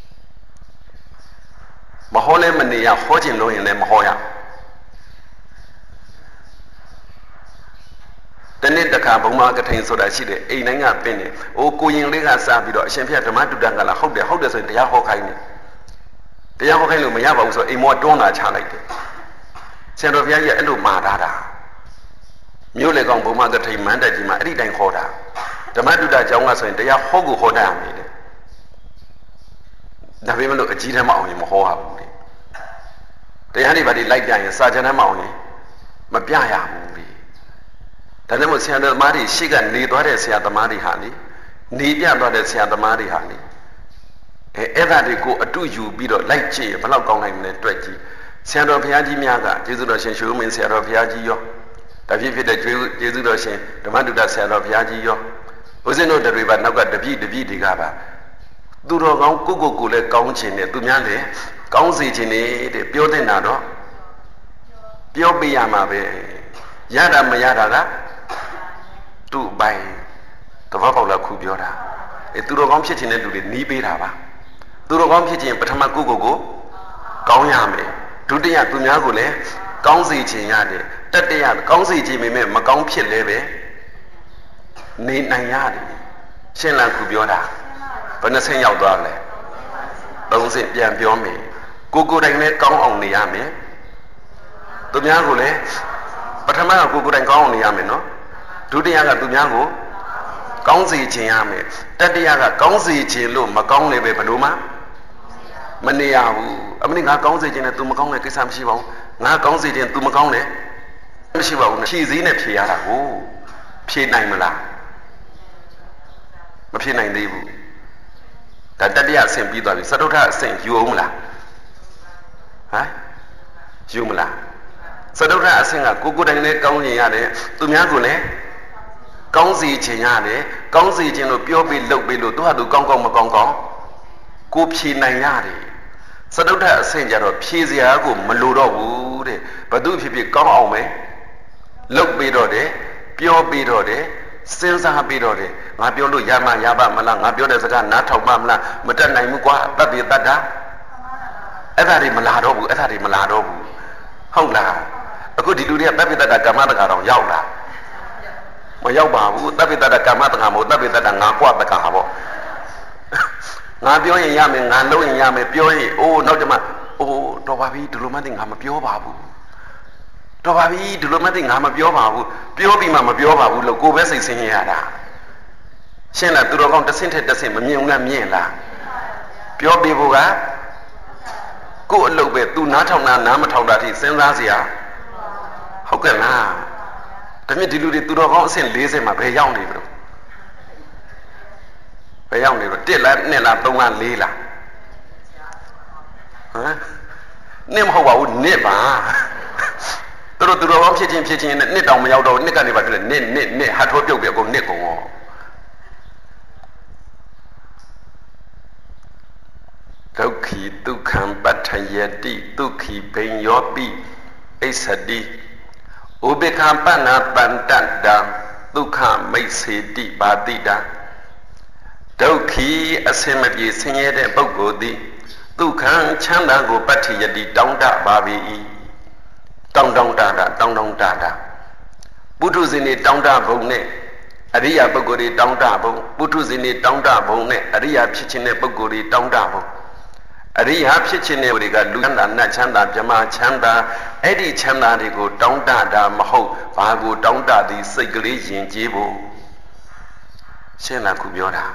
မဟောလဲမနေရဟောခြင်းလို့ရင်လည်းမဟောရတနေ့တခါဘုံမကထိန်ဆိုတာရှိတယ်အိမ်တိုင်းကပင်းနေအိုကိုရင်လေးကစားပြီးတော့အရှင်ဘုရားဓမ္မတုဒ္ဒကလာဟုတ်တယ်ဆိုရင်တရားဟောခိုင်းတယ်တရားဟောခိုင်းလို့မရပါဘူးဆိုအိမ်မောတွန်းလာချလိုက်တယ်ဆရာတော်ဘုရားကြီးအဲ့လိုမှာထားတာမြို့လေကောင်ဘုံမကထိန်မန်းတက်ကြီးမှာအဲ့ဒီတိုင်းခေါ်တာဓမ္မတုဒ္ဒကျောင်းကဆိုရင်တရားဟောကိုဟောတတ်ရမယ်တဲ့ဒါပေမဲ့လို့အကြီးတန်းမအောင်ရင်မဟောရဘူးတဲ့တရားတွေဘာတွေလိုက်ပြရင်စာကြံတန်းမအောင်ရင်မပြရဘူးလေဒါနဲ့မို့ဆရာသမားတွေရှေ့ကနေသွားတဲ့ဆရာသမားတွေဟာလေနေပြသွားတဲ့ဆရာသမားတွေဟာလေအဲ့ဒါတွေကိုအတူယူပြီးတော့လိုက်ကြည့်ဘယ်လောက်ကောင်းနိုင်မလဲတွက်ကြည့်ဆရာတော်ဘုရားကြီးများကကျေးဇူးတော်ရှင်ရှုမင်းဆရာတော်ဘုရားကြီးရောတပြည့်ဖြစ်တဲ့ကျေးဇူးတော်ရှင်ဓမ္မတုဒ္ဒဆရာတော်ဘုရားကြီးရောဦးဇင်းတို့တွေပါနောက်ကတပြည့်တွေကပါသူတော်ကောင်းကိုလည်းကောင်းခြင်းနဲ့သူများလည်းကောင်းစေခြင်းနဲ့တဲ့ပြောတဲ့နာတော့ပြောပြရမှာပဲရတာမရတာကသူ့အပိုင်းသဘောပေါက်လားခုပြောတာသူတော်ကောင်းဖြစ်ခြင်းတဲ့လူတွေနီးပေးတာပါသူတော်ကောင်းဖြစ်ခြင်းပထမကိုကောင်းရမယ်ဒုတိယသူများကိုလည်းကောင်းစေခြင်းရတယ်တတိယကောင်းစေခြင်းပေမဲ့မကောင်းဖြစ်လဲပဲနေနိုင်ရတယ်ရှင်းလန်းခုပြောတာဘယ်နှဆင့်ရောက်သွားလဲသုံးဆင့်ပြန်ပြောမယ်ကိုယ်တိုင်လည်းကောင်းအောင်နေရမယ်သူများကိုလည်းပထမကကိုယ်တိုင်ကောင်းအောင်နေရမယ်နော်ဒုတိယကသူများကိုကောင်းစေခြင်းရမယ်တတိယကကောင်းစေခြင်းလို့မကောင်းလည်းပဲဘယ်လိုမှမနေရဘူးအမင်းငါကောင်းစေခြင်းနဲ့ तू မကောင်းတဲ့ကိစ္စမရှိပါဘူးငါကောင်းစေခြင်း तू မကောင်းတယ်မရှိပါဘူးဖြည့်စည်းနဲ့ဖြည့်ရတာကိုဖြည့်နိုင်မလားမဖြည့်နိုင်သေးဘူးဒါတတိယအဆင့်ပြီးသွားပြီစတုထအဆင့်ယူအောင်မလားဟမ်ယူမလားစတုထအဆင့်ကကိုယ်တိုင်လည်းကောင်းခြင်းရတယ်သူများကိုလည်းကောင်းစေခြင်းရတယ်ကောင်းစေခြင်းလို့ပြောပြီးလုပ်ပြီးလို့သူဟာသူကောင်းမကောင်းကိုဖြည့်နိုင်ရတယ်စတုထအဆင့်ကြတော့ဖြည့်စရာကိုမလိုတော့ဘူးတဲ့ဘသူဖြစ်ကောင်းအောင်ပဲလုပ်ပြီးတော့တယ်ပြောပြီးတော့တယ်စဉ်းစားပြီးတော့တယ်ငါပြောလို့ရမှရပါမလားငါပြောတဲ့စကားနားထောင်မှမလားမတတ်နိုင်ဘူးကွာတတ်ပြီးတတ်တာအဲ့ဒါတွေမလာတော့ဘူးဟုတ်လားအခုဒီလူတွေကတတ်ပြီးတတ်တာကမ္မတက္ကတော်ရောက်လာမရောက်ပါဘူးတတ်ပြီးတတ်တာကမ္မတက္ကမဟုတ်တတ်ပြီးတတ်တာငါကွာတက္ကဟာပေါ့ငါပြောရင်ရမယ်ငါလုပ်ရင်ရမယ်ပြောရင်အိုးနောက်ကျမှအိုးတော်ပါပြီဒီလိုမှသိငါမပြောပါဘူးတော်ပါပြီဒီလိုမှသိငါမပြောပါဘူးပြောပြီးမှမပြောပါဘူးလို့ကိုယ်ပဲစိတ်ဆင်းရဲရတာရှင်းလားသူတော်ကောင်းတစ်ဆင့်ထက်တစ်ဆင့်မမြင်ဘူးလားမြင်လားပြောပြဖို့ကကိုယ်အလုပ်ပဲသူနားထောင်တာနားမထောင်တာထိစဉ်းစားစရာဟုတ်ကဲ့လားဒါမြင့်ဒီလူတွေသူတော်ကောင်းအဆင့်40မှာဘယ်ရောက်နေပြီလို့ဘယ်ရောက်နေတော့1လား2လား3လား4လားဟမ်နှစ်မဟုတ်ပါဘူးနှစ်ပါသူတော်ကောင်းဖြစ်ချင်းနဲ့နှစ်တောင်မရောက်တော့နှစ်ကနေပါပြည့်နှစ်ဟာထိုးပြုတ်ပြကုန်နှစ်ကုန်ရောဒုက္ခိဒုက္ခံပဋ္ဌယတိဒုက္ခိဘိညောပိအိသတိဥပေက္ခပဏ္ဏတန္တတံဒုက္ခမိတ်စေတိပါတိတံဒုက္ခိအစင်မပြေဆင်းရဲတဲ့ပုဂ္ဂိုလ်သည်ဒုက္ခံချမ်းသာကိုပဋ္ဌယတိတောင်းတပါ၏တောင်းတတာပုထုဇဉ်တွေတောင်းတဘုံနဲ့အရိယာပုဂ္ဂိုလ်တွေတောင်းတဘုံပုထုဇဉ်တွေတောင်းတဘုံနဲ့အရိယာဖြစ်ခြင်းတဲ့ပုဂ္ဂိုလ်တွေတောင်းတဘုံအရိယာဖြစ်ခြင်းတဲ့တွေကလူချမ်းသာနတ်ချမ်းသာမြမချမ်းသာအဲ့ဒီချမ်းသာတွေကိုတောင်းတတာမဟုတ်ဘာကိုတောင်းတသည်စိတ်ကလေးယဉ်ကျေးဖို့ရှင်းလားခုပြောတာ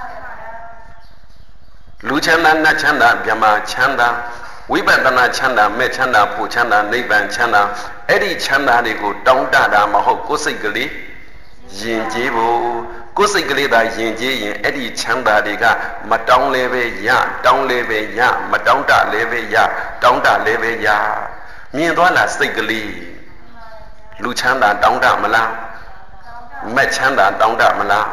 လူချမ်းသာနတ်ချမ်းသာမြမချမ်းသာဝိပဿနာချမ်းသာမဲ့ချမ်းသာဖို့ချမ်းသာနိဗ္ဗာန်ချမ်းသာအဲ့ဒီချမ်းသာတွေကိုတောင်းတတာမဟုတ်ကိုယ်စိတ်ကလေးယဉ်ကျေးဖို့ကိုယ်စိတ်ကလေးသာယဉ်ကျေးရင်အဲ့ဒီချမ်းသာတွေကမတောင်းလည်းပဲရတောင်းလည်းပဲရမတောင်းတလည်းပဲရတောင်းတလည်းပဲရမြင်သွားလားစိတ်ကလေးလူချမ်းသာတောင်းတမလားမဲ့ချမ်းသာတောင်းတမလား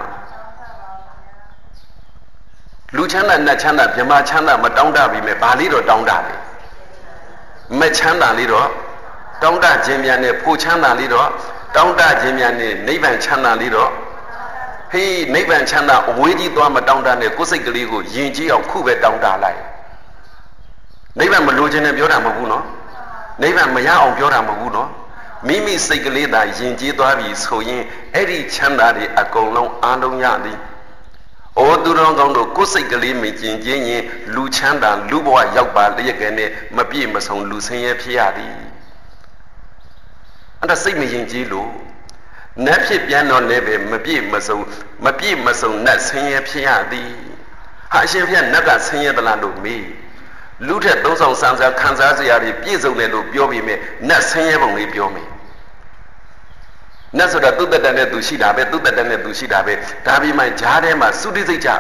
လူချမ်းသာနတ်ချမ်းသာမြမချမ်းသာမတောင်းတပြီမဲ့ဘာလေးတော့တောင်းတတယ်မဲ့ချမ်းသာလေးတော့တောင်းတခြင်းများနဲ့ဖို့ချမ်းသာလေးတော့တောင်းတခြင်းများနဲ့နိဗ္ဗာန်ချမ်းသာလေးတော့ဟေးနိဗ္ဗာန်ချမ်းသာအဝေးကြီးသွားမတောင်းတနဲ့ကိုယ်စိတ်ကလေးကိုယဉ်ကျေးအောင်ခုပဲတောင်းတလိုက်နိဗ္ဗာန်မလိုချင်နဲ့ပြောတာမဟုတ်ဘူးနော်နိဗ္ဗာန်မရအောင်ပြောတာမဟုတ်ဘူးနော်မိမိစိတ်ကလေးသာယဉ်ကျေးသွားပြီဆိုရင်အဲ့ဒီချမ်းသာတွေအကုန်လုံးအားလုံးရသည်ဩသူတော်ကောင်းတို့ကိုယ်စိတ်ကလေးမကျင်ကျင်းရင်လူချမ်းသာလူဘဝရောက်ပါလျက်ကနဲ့မပြည့်မစုံလူဆင်းရဲဖြစ်ရသည်အဲ့ဒါစိတ်မယဉ်ကျေးလို့နတ်ဖြစ်ပြန်တော့လည်းပဲမပြည့်မစုံနတ်ဆင်းရဲဖြစ်ရသည်ဟာအရှင်ဘုရားနတ်ကဆင်းရဲသလားလို့မေးလူထက်သုံးဆောင်စံစားခံစားစရာတွေပြည့်စုံတယ်လို့ပြောပြီးမြဲနတ်ဆင်းရဲပုံလေးပြောမယ်နတ်ဆိုတာသူ့တတန်နဲ့သူရှိတာပဲသူ့တတန်နဲ့သူရှိတာပဲဒါပြီးမှဂျားထဲမှာသုတိစိတ်ချ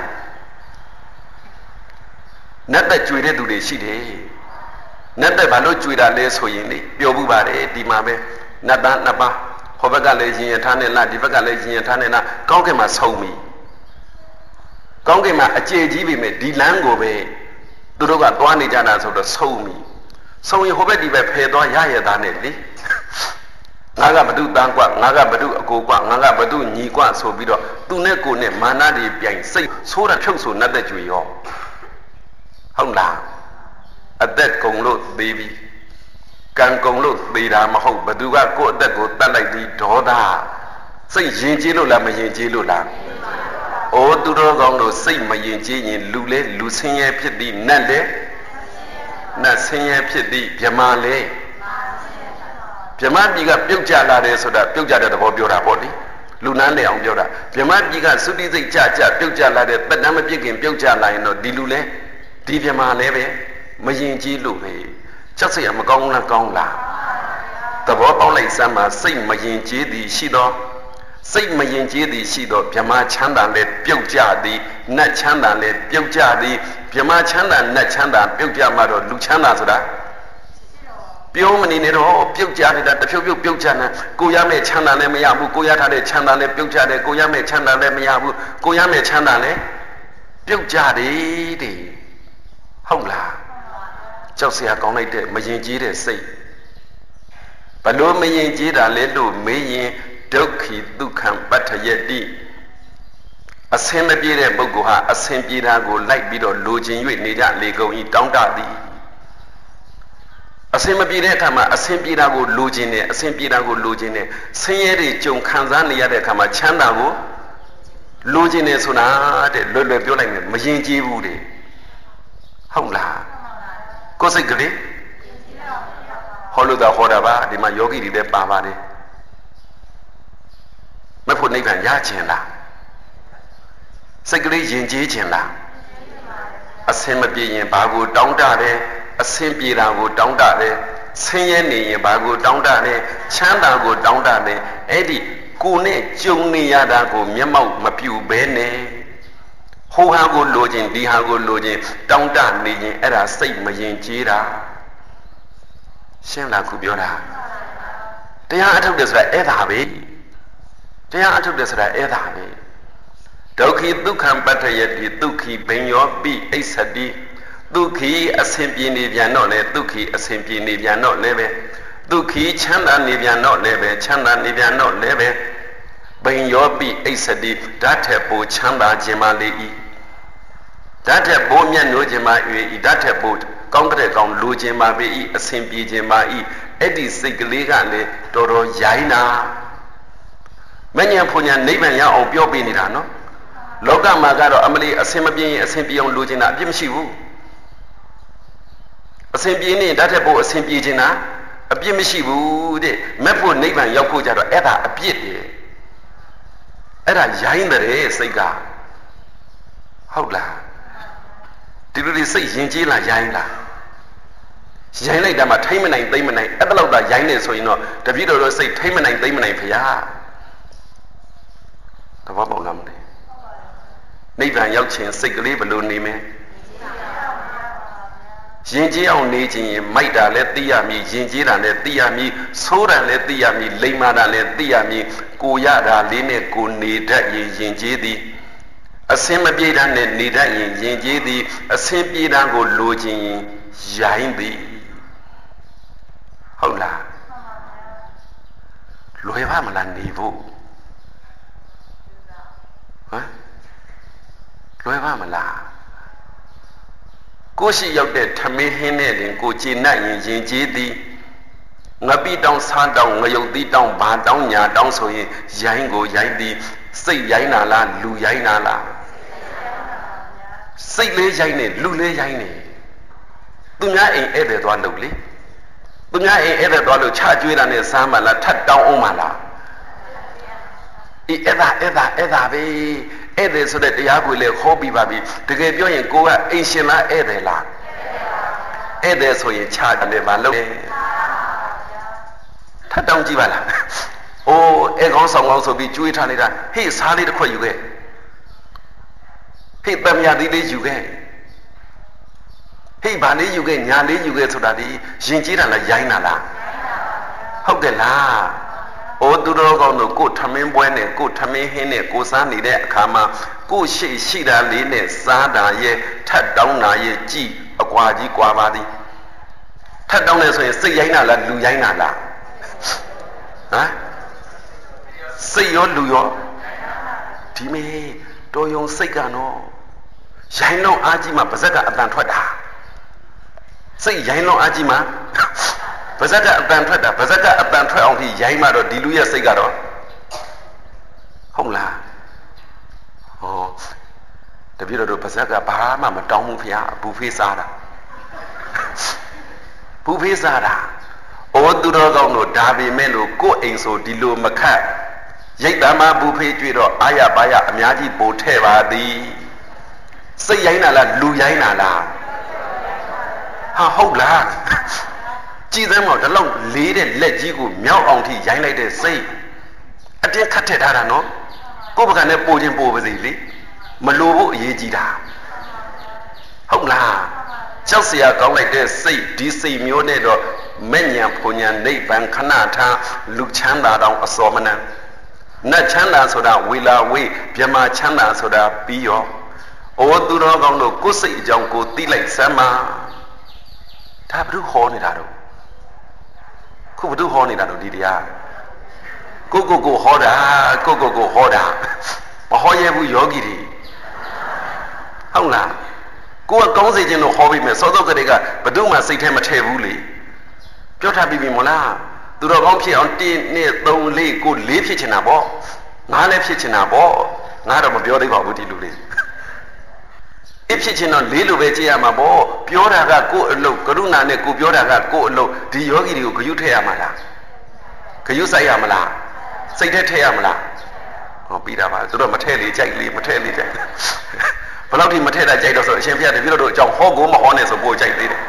နတ်သက်ကြွေတဲ့သူတွေရှိတယ်နတ်သက်ဘာလို့ကြွေတာလဲဆိုရင်လေပြောဘူးပါတယ်ဒီမှာပဲနတ်သားနှစ်ပါးဟိုဘက်ကလည်းရင်ရထားနဲ့လားဒီဘက်ကလည်းရင်ရထားနဲ့လားကောင်းကင်မှာဆုံးပြီကောင်းကင်မှာအကျေကြီးပြီမဲ့ဒီလမ်းကိုပဲသူတို့ကသွားနေကြတာဆိုတော့ဆုံးပြီဆုံးရင်ဟိုဘက်ဒီဘက်ဖယ်သွားရရသားနဲ့လေ Naga Badu Dangua, Naga Badu Agogua, Naga Badu Nigua, so Bido, Duneko, Manadi, Bian, say, so that chose another Juyo. Hongla. At that Gonglo, baby. Can Gonglo, Bida Maho, Baduga, go that go, that like the Doda. Say, Jinjilula, Majinjilula. O Duro Gonglo, say, Majinjin, Lule, Lucinia Pidi, Nande, Nasinia Pidi, Yamale. Pyama biga pyokja la de soda pyokja de thabo pyo ta po le lu nan le aung pyo ta pyama biga sudi siat ja pyokja la de tat nan ma pit kin pyokja la yin do di lu le di pyama le be ma yin ji lu be chak sai ma kaung la kaung la thabo pauk lai san ma sai ma yin ji di shi do sai ma yin ji di shi do pyama chang da le pyokja di nat chang da le pyokja di pyama chang da nat chang da pyokja ma do lu chang da soda Pyomani Nero, Pyokja, that the Pyokjana, Goyame Chanale Miyabu, Goyata de Chanale, Pyokja, Goyame Chanale Miyabu, Goyame Chanale, Pyokja de Hongla. Josia Gonate, Majinji say. Palo Mayinjida Ledo, Mayin, Doki, Dukam, Batayeti. A Semabira Bogoha, a Sempira go light bit or lodging you in Nida Lego in Down A Semabira Tama, a Sempirago Lugine, a Sempirago Lugine, Sayeri Jung Kanzani Yadekama Chandago, Lugine Suna, the Lulu Building, Majinji Woody. Hongla. Cosegre Holuda Hodaba, the Mayogi de Babane. Mapunika Yachenda. Segre Jinji Chenda. A Semabi Bago down there. A Sempira go down there, Sayani, Bago down there, Chanda go down there, Eddie, Kune, Juni Yada go, Yamau, Mapu Bene, Hohago lodging, Dihago lodging, down there, needing Era Saint Majin Jira. Shemla Kubiora. They are out of this Edabe. They are out of this Edabe. Doki Dukam Batayet, Duki, Benyo, B. Asadi. Duki a simpi nivia no le, Duki a simpi nivia no leve, Duki chanda nivia no leve, chanda nivia no leve, Ben yobi asadi, date bo chanda jemali, date bo mia no jema ui, date bo, congre gong lu jema be, a simpi jema i, edi sigaliga le, toro yaina. Many a punya neighbor ya or biobinirano, Loga Magaro Amali, a semabi, a simpi on lugina, Bimshivu. A Simpiani, that about a Simpijina, a Bimishibu, Mapu Navan Yakuja, Eda, a Piet. Eda Yainere, Sega. Howla. Did you say Yinjila Yaina? Yaina Dama, Tamanite, Damanite, Adaloda Yaina, so you know, the video say Tamanite, Damanite, Pia. The Wabble Namde. Navan Yakin, Sigli, Balloon name. Jinji on Nijin, Maida let Diami, Jinjira let Diami, Soda let Diami, Lemada let Diami, Kuyada, Line, Kunida, Jinjidi, a Semabida net Nida in Jinjidi, a Sempida go lodging, Yaindi. Hola Loevamala Nivo. Loevamala. Goshi out there, Tamihin and Goji Nine, Jinjidi, Nabi down, San down, Mayodi down, Ba down, Ya down, so Yango Yaidi, say Yainala, Lu Yainala. Say Le Yaine, Lule Yaine. Dunya ain't ever done lovely. Dunya ain't ever done charge with an Samala, tap down Omala. Ever be. Ede so that the Abule hobby baby, the Gabion and Goa, Asiana Edela. Ede so you charge and never look. Tatam Jivala. Oh, Egon also be Jewish Hanida. He is hardly the quay you get. He Bamia did you get. He Bali you get, Yali you get to that Jinjira la Yainala. How the la. O Durogo no good Tamin Buene, good Tamin Hene, go Sani de Kama, go she Shida Line, Sada ye, Tat down ye, G, a Quaji Quavadi. Tat down as I say Yaina la, Luyaina la. စိတ်ရောလူရောဒီမေတော်ယုံစိတ်ကနော်ရိုင်းလုံးအားကြီးမှပါဇက်ကအတန်ထွက်တာစိတ်ရိုင်းလုံးအားကြီးမှပါဇက်ကအတန်ထွက်တာပါဇက်ကအတန်ထွက်အောင်ဒီရိုင်းမှတော့ဒီလူရဲ့စိတ်ကတော့ဟုတ်လားဟောတပည့်တော်တို့ပါဇက်ကဘာမှမတောင်းဘူးဖေဟာဘူဖေးစားတာဘူဖေးစားတာဩသူတော်ကောင်းတို့ဒါပေမဲ့လို့ကိုယ်အိမ်ဆိုဒီလိုမခတ်ရိတ်တမ်းမဘူဖေးကြွေတော့အာရပါရအများကြီးပို့ထဲ့ပါသည်စိတ်ရိုင်းတာလားလူရိုင်းတာလားဟာဟုတ်လားကြည်သမ်းတော့ဒီလောက်လေးတဲ့လက်ကြီးကိုမြောက်အောင်ထိရိုင်းလိုက်တဲ့စိတ်အတင်းခတ်ထည့်ထားတာနော်ကိုယ့်ဘက်ကနဲ့ပို့ခြင်းပို့ပါစေလေမလိုဖို့အရေးကြီးတာဟုတ်လားကြောက်စရာကောင်းလိုက်တဲ့စိတ်ဒီစိတ်မျိုးနဲ့တော့မဲ့ညာဖွညာနိဗ္ဗာန်ခဏထားလူချမ်းသာတောင်အစောမနှံနတ်ချမ်းသာဆိုတာဝေလာဝေးမြမချမ်းသာဆိုတာပြီးရောဩသူတော်ကောင်းတို့ကိုယ်စိတ်အကြောင်းကိုသိလိုက်စမ်းပါဒါဘုရားဟောနေတာတော့ခုဘုရားဟောနေတာတော့ဒီတရားကိုဟောတာကိုဟောတာမဟောရဘူးယောဂီတွေဟုတ်လားကိုကကောင်းစေခြင်းလို့ဟောပြီးမယ်စောစောကလေးကဘယ်သူမှစိတ်ထဲမထည့်ဘူးလေပြောထားပြီးပြီမလားသူတော်ကောင်းဖြစ်အောင်1 2 3 4ကို4ဖြစ်ချင်တာပေါ့ငါလည်းဖြစ်ချင်တာပေါ့ငါတော့မပြောသေးပါဘူးဒီလူလေးအဖြစ်ချင်တော့4လိုပဲကြည့်ရမှာပေါ့ပြောတာကကိုယ်အလုပ်ကရုဏာနဲ့ကိုပြောတာကကိုယ်အလုပ်ဒီယောဂီတွေကိုဂယုထည့်ရမှာလားဂယုစိုက်ရမလားစိတ်ထဲထည့်ရမလားဟောပြီးတာပါသူတို့မထည့်လေကြိုက်လေမထည့်လေကြိုက်ဘယ်လောက်ထိမထည့်တာကြိုက်တော့ဆိုအရှင်ဘုရားတပည့်တော်တို့အကြောင်းဟောကိုမဟောနဲ့ဆိုကိုကြိုက်သေးတယ်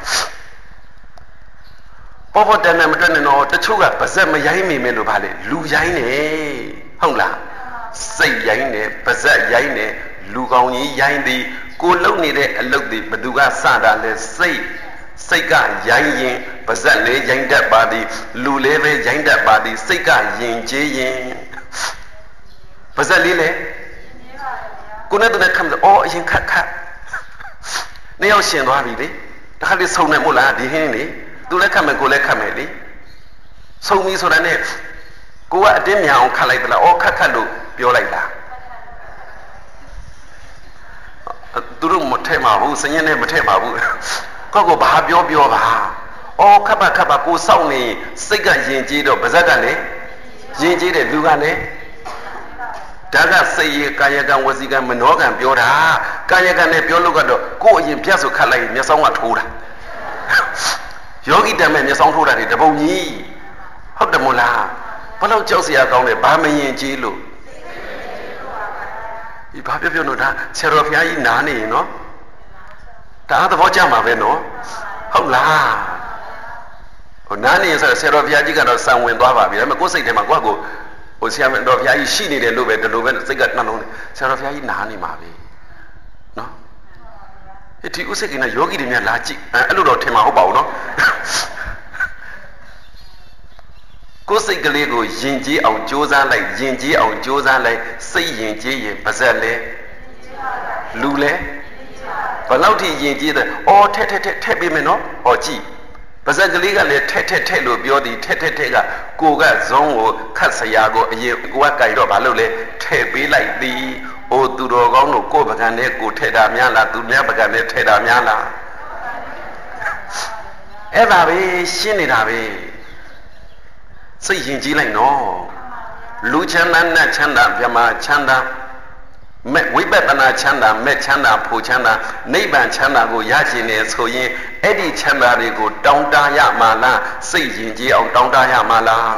ပေါ်တန်တယ်မတွက်နဲ့တော့တချို့ကပါဇက်မရိုင်းမိမယ်လို့ဗာလေလူရိုင်းနေဟုတ်လားစိတ်ရိုင်းနေပါဇက်ရိုင်းနေလူကောင်းကြီးရိုင်းသည်ကိုလုံနေတဲ့အလုပ်တွေဘသူကစတာလဲစိတ်ကရိုင်းရင်ပါဇက်လေးရိုင်းတတ်ပါသည်လူလေးပဲရိုင်းတတ်ပါသည်စိတ်ကယဉ်ကျေးရင်ပါဇက်လေးလေကိုနဲ့တူနဲ့ခံလို့အော်အရင်ခတ်နှစ်ယောက်ရှင်သွားပြီလေတခါလေးဆုံနေမို့လားဒီဟင်းနေသူလည်းခတ်မယ်ကိုလည်းခတ်မယ်လေဆုံပြီဆိုတာနဲ့ကိုကအတင်းမြန်အောင်ခတ်လိုက်သလားအော်ခတ်လို့ပြောလိုက်လားသူတို့မထဲမှာဘူးစញင်းနဲ့မထဲမှာဘူးကိုဘာပြောပါအော်ခတ်ပါကိုစောင့်နေစိတ်ကယဉ်ကျေးတော့ပါဇက်ကလည်းယဉ်ကျေးတယ်လူကလည်းဒါကစိတ်ရကာယကံဝစီကံမနောကံပြောတာကာယကံနဲ့ပြောလို့ကတော့ကိုယ်အရင်ပြတ်ဆိုခတ်လိုက်မျက်စောင်းကထိုးတာယောဂီတမ်းမဲ့မျက်စောင်းထိုးတာတွေတပုံကြီးဟုတ်တယ်မို့လားဘလို့ကြောက်စရာကောင်းတယ်ဘာမယဉ်ကျေးလို့ဒီဘာပြောလို့ဒါဆရာတော်ဘုရားကြီးနားနေရင်နော်ဒါသဘောကျမှာပဲနော်ဟုတ်လားဟိုနားနေရင်ဆိုဆရာတော်ဘုရားကြီးကတော့စံဝင်သွားပါပြီဒါပေမဲ့ကိုယ်စိတ်ထဲမှာကိုယ့်ကိုဟိုဆရာတော်ဘုရားကြီးရှိနေတယ်လို့ပဲဒီလိုပဲစိတ်ကနှလုံးနဲ့ဆရာတော်ဘုရားကြီးနားနေမှာပဲနော်ဒီဥစ္စာကယောဂီတွေများလာကြည့်အဲ့လိုတော့ထင်မှာဟုတ်ပါဘူးနော်ကိုယ်စိတ်ကလေးကိုယဉ်ကျေးအောင်ကြိုးစားလိုက်ယဉ်ကျေးအောင်ကြိုးစားလိုက်စိတ်ယဉ်ကျေးရင်ပါဇက်လဲလူလဲဘယ်လောက်ထိယဉ်ကျေးတယ်အော်ထက်ပေးမယ်နော်ဟောကြည့်ပါဇက်ကလေးကလည်းထက်လို့ပြောသည်ထက်ကကိုကဇုံးကိုခတ်ဆရာကိုအရင်ကိုကကြိုက်တော့ဘာလို့လဲထည့်ပေးလိုက်သည်အိုသူတော်ကောင်းတို့ကိုယ်ပကံနဲ့ကိုထည့်တာများလားသူများပကံနဲ့ထည့်တာများလားအဲ့ဒါပဲရှင်းနေတာပဲစိတ်ယဉ်ကျေးလိုက်နော်လူချမ်းသာနတ်ချမ်းသာမြမချမ်းသာမဲ့ဝိပဿနာချမ်းသာမဲ့ချမ်းသာဖို့ချမ်းသာနိဗ္ဗာန်ချမ်းသာကိုရရှိနေဆိုရင်အဲ့ဒီချမ်းသာတွေကိုတောင်းတရမှာလားစိတ်ယဉ်ကျေးအောင်တောင်းတရမှာလား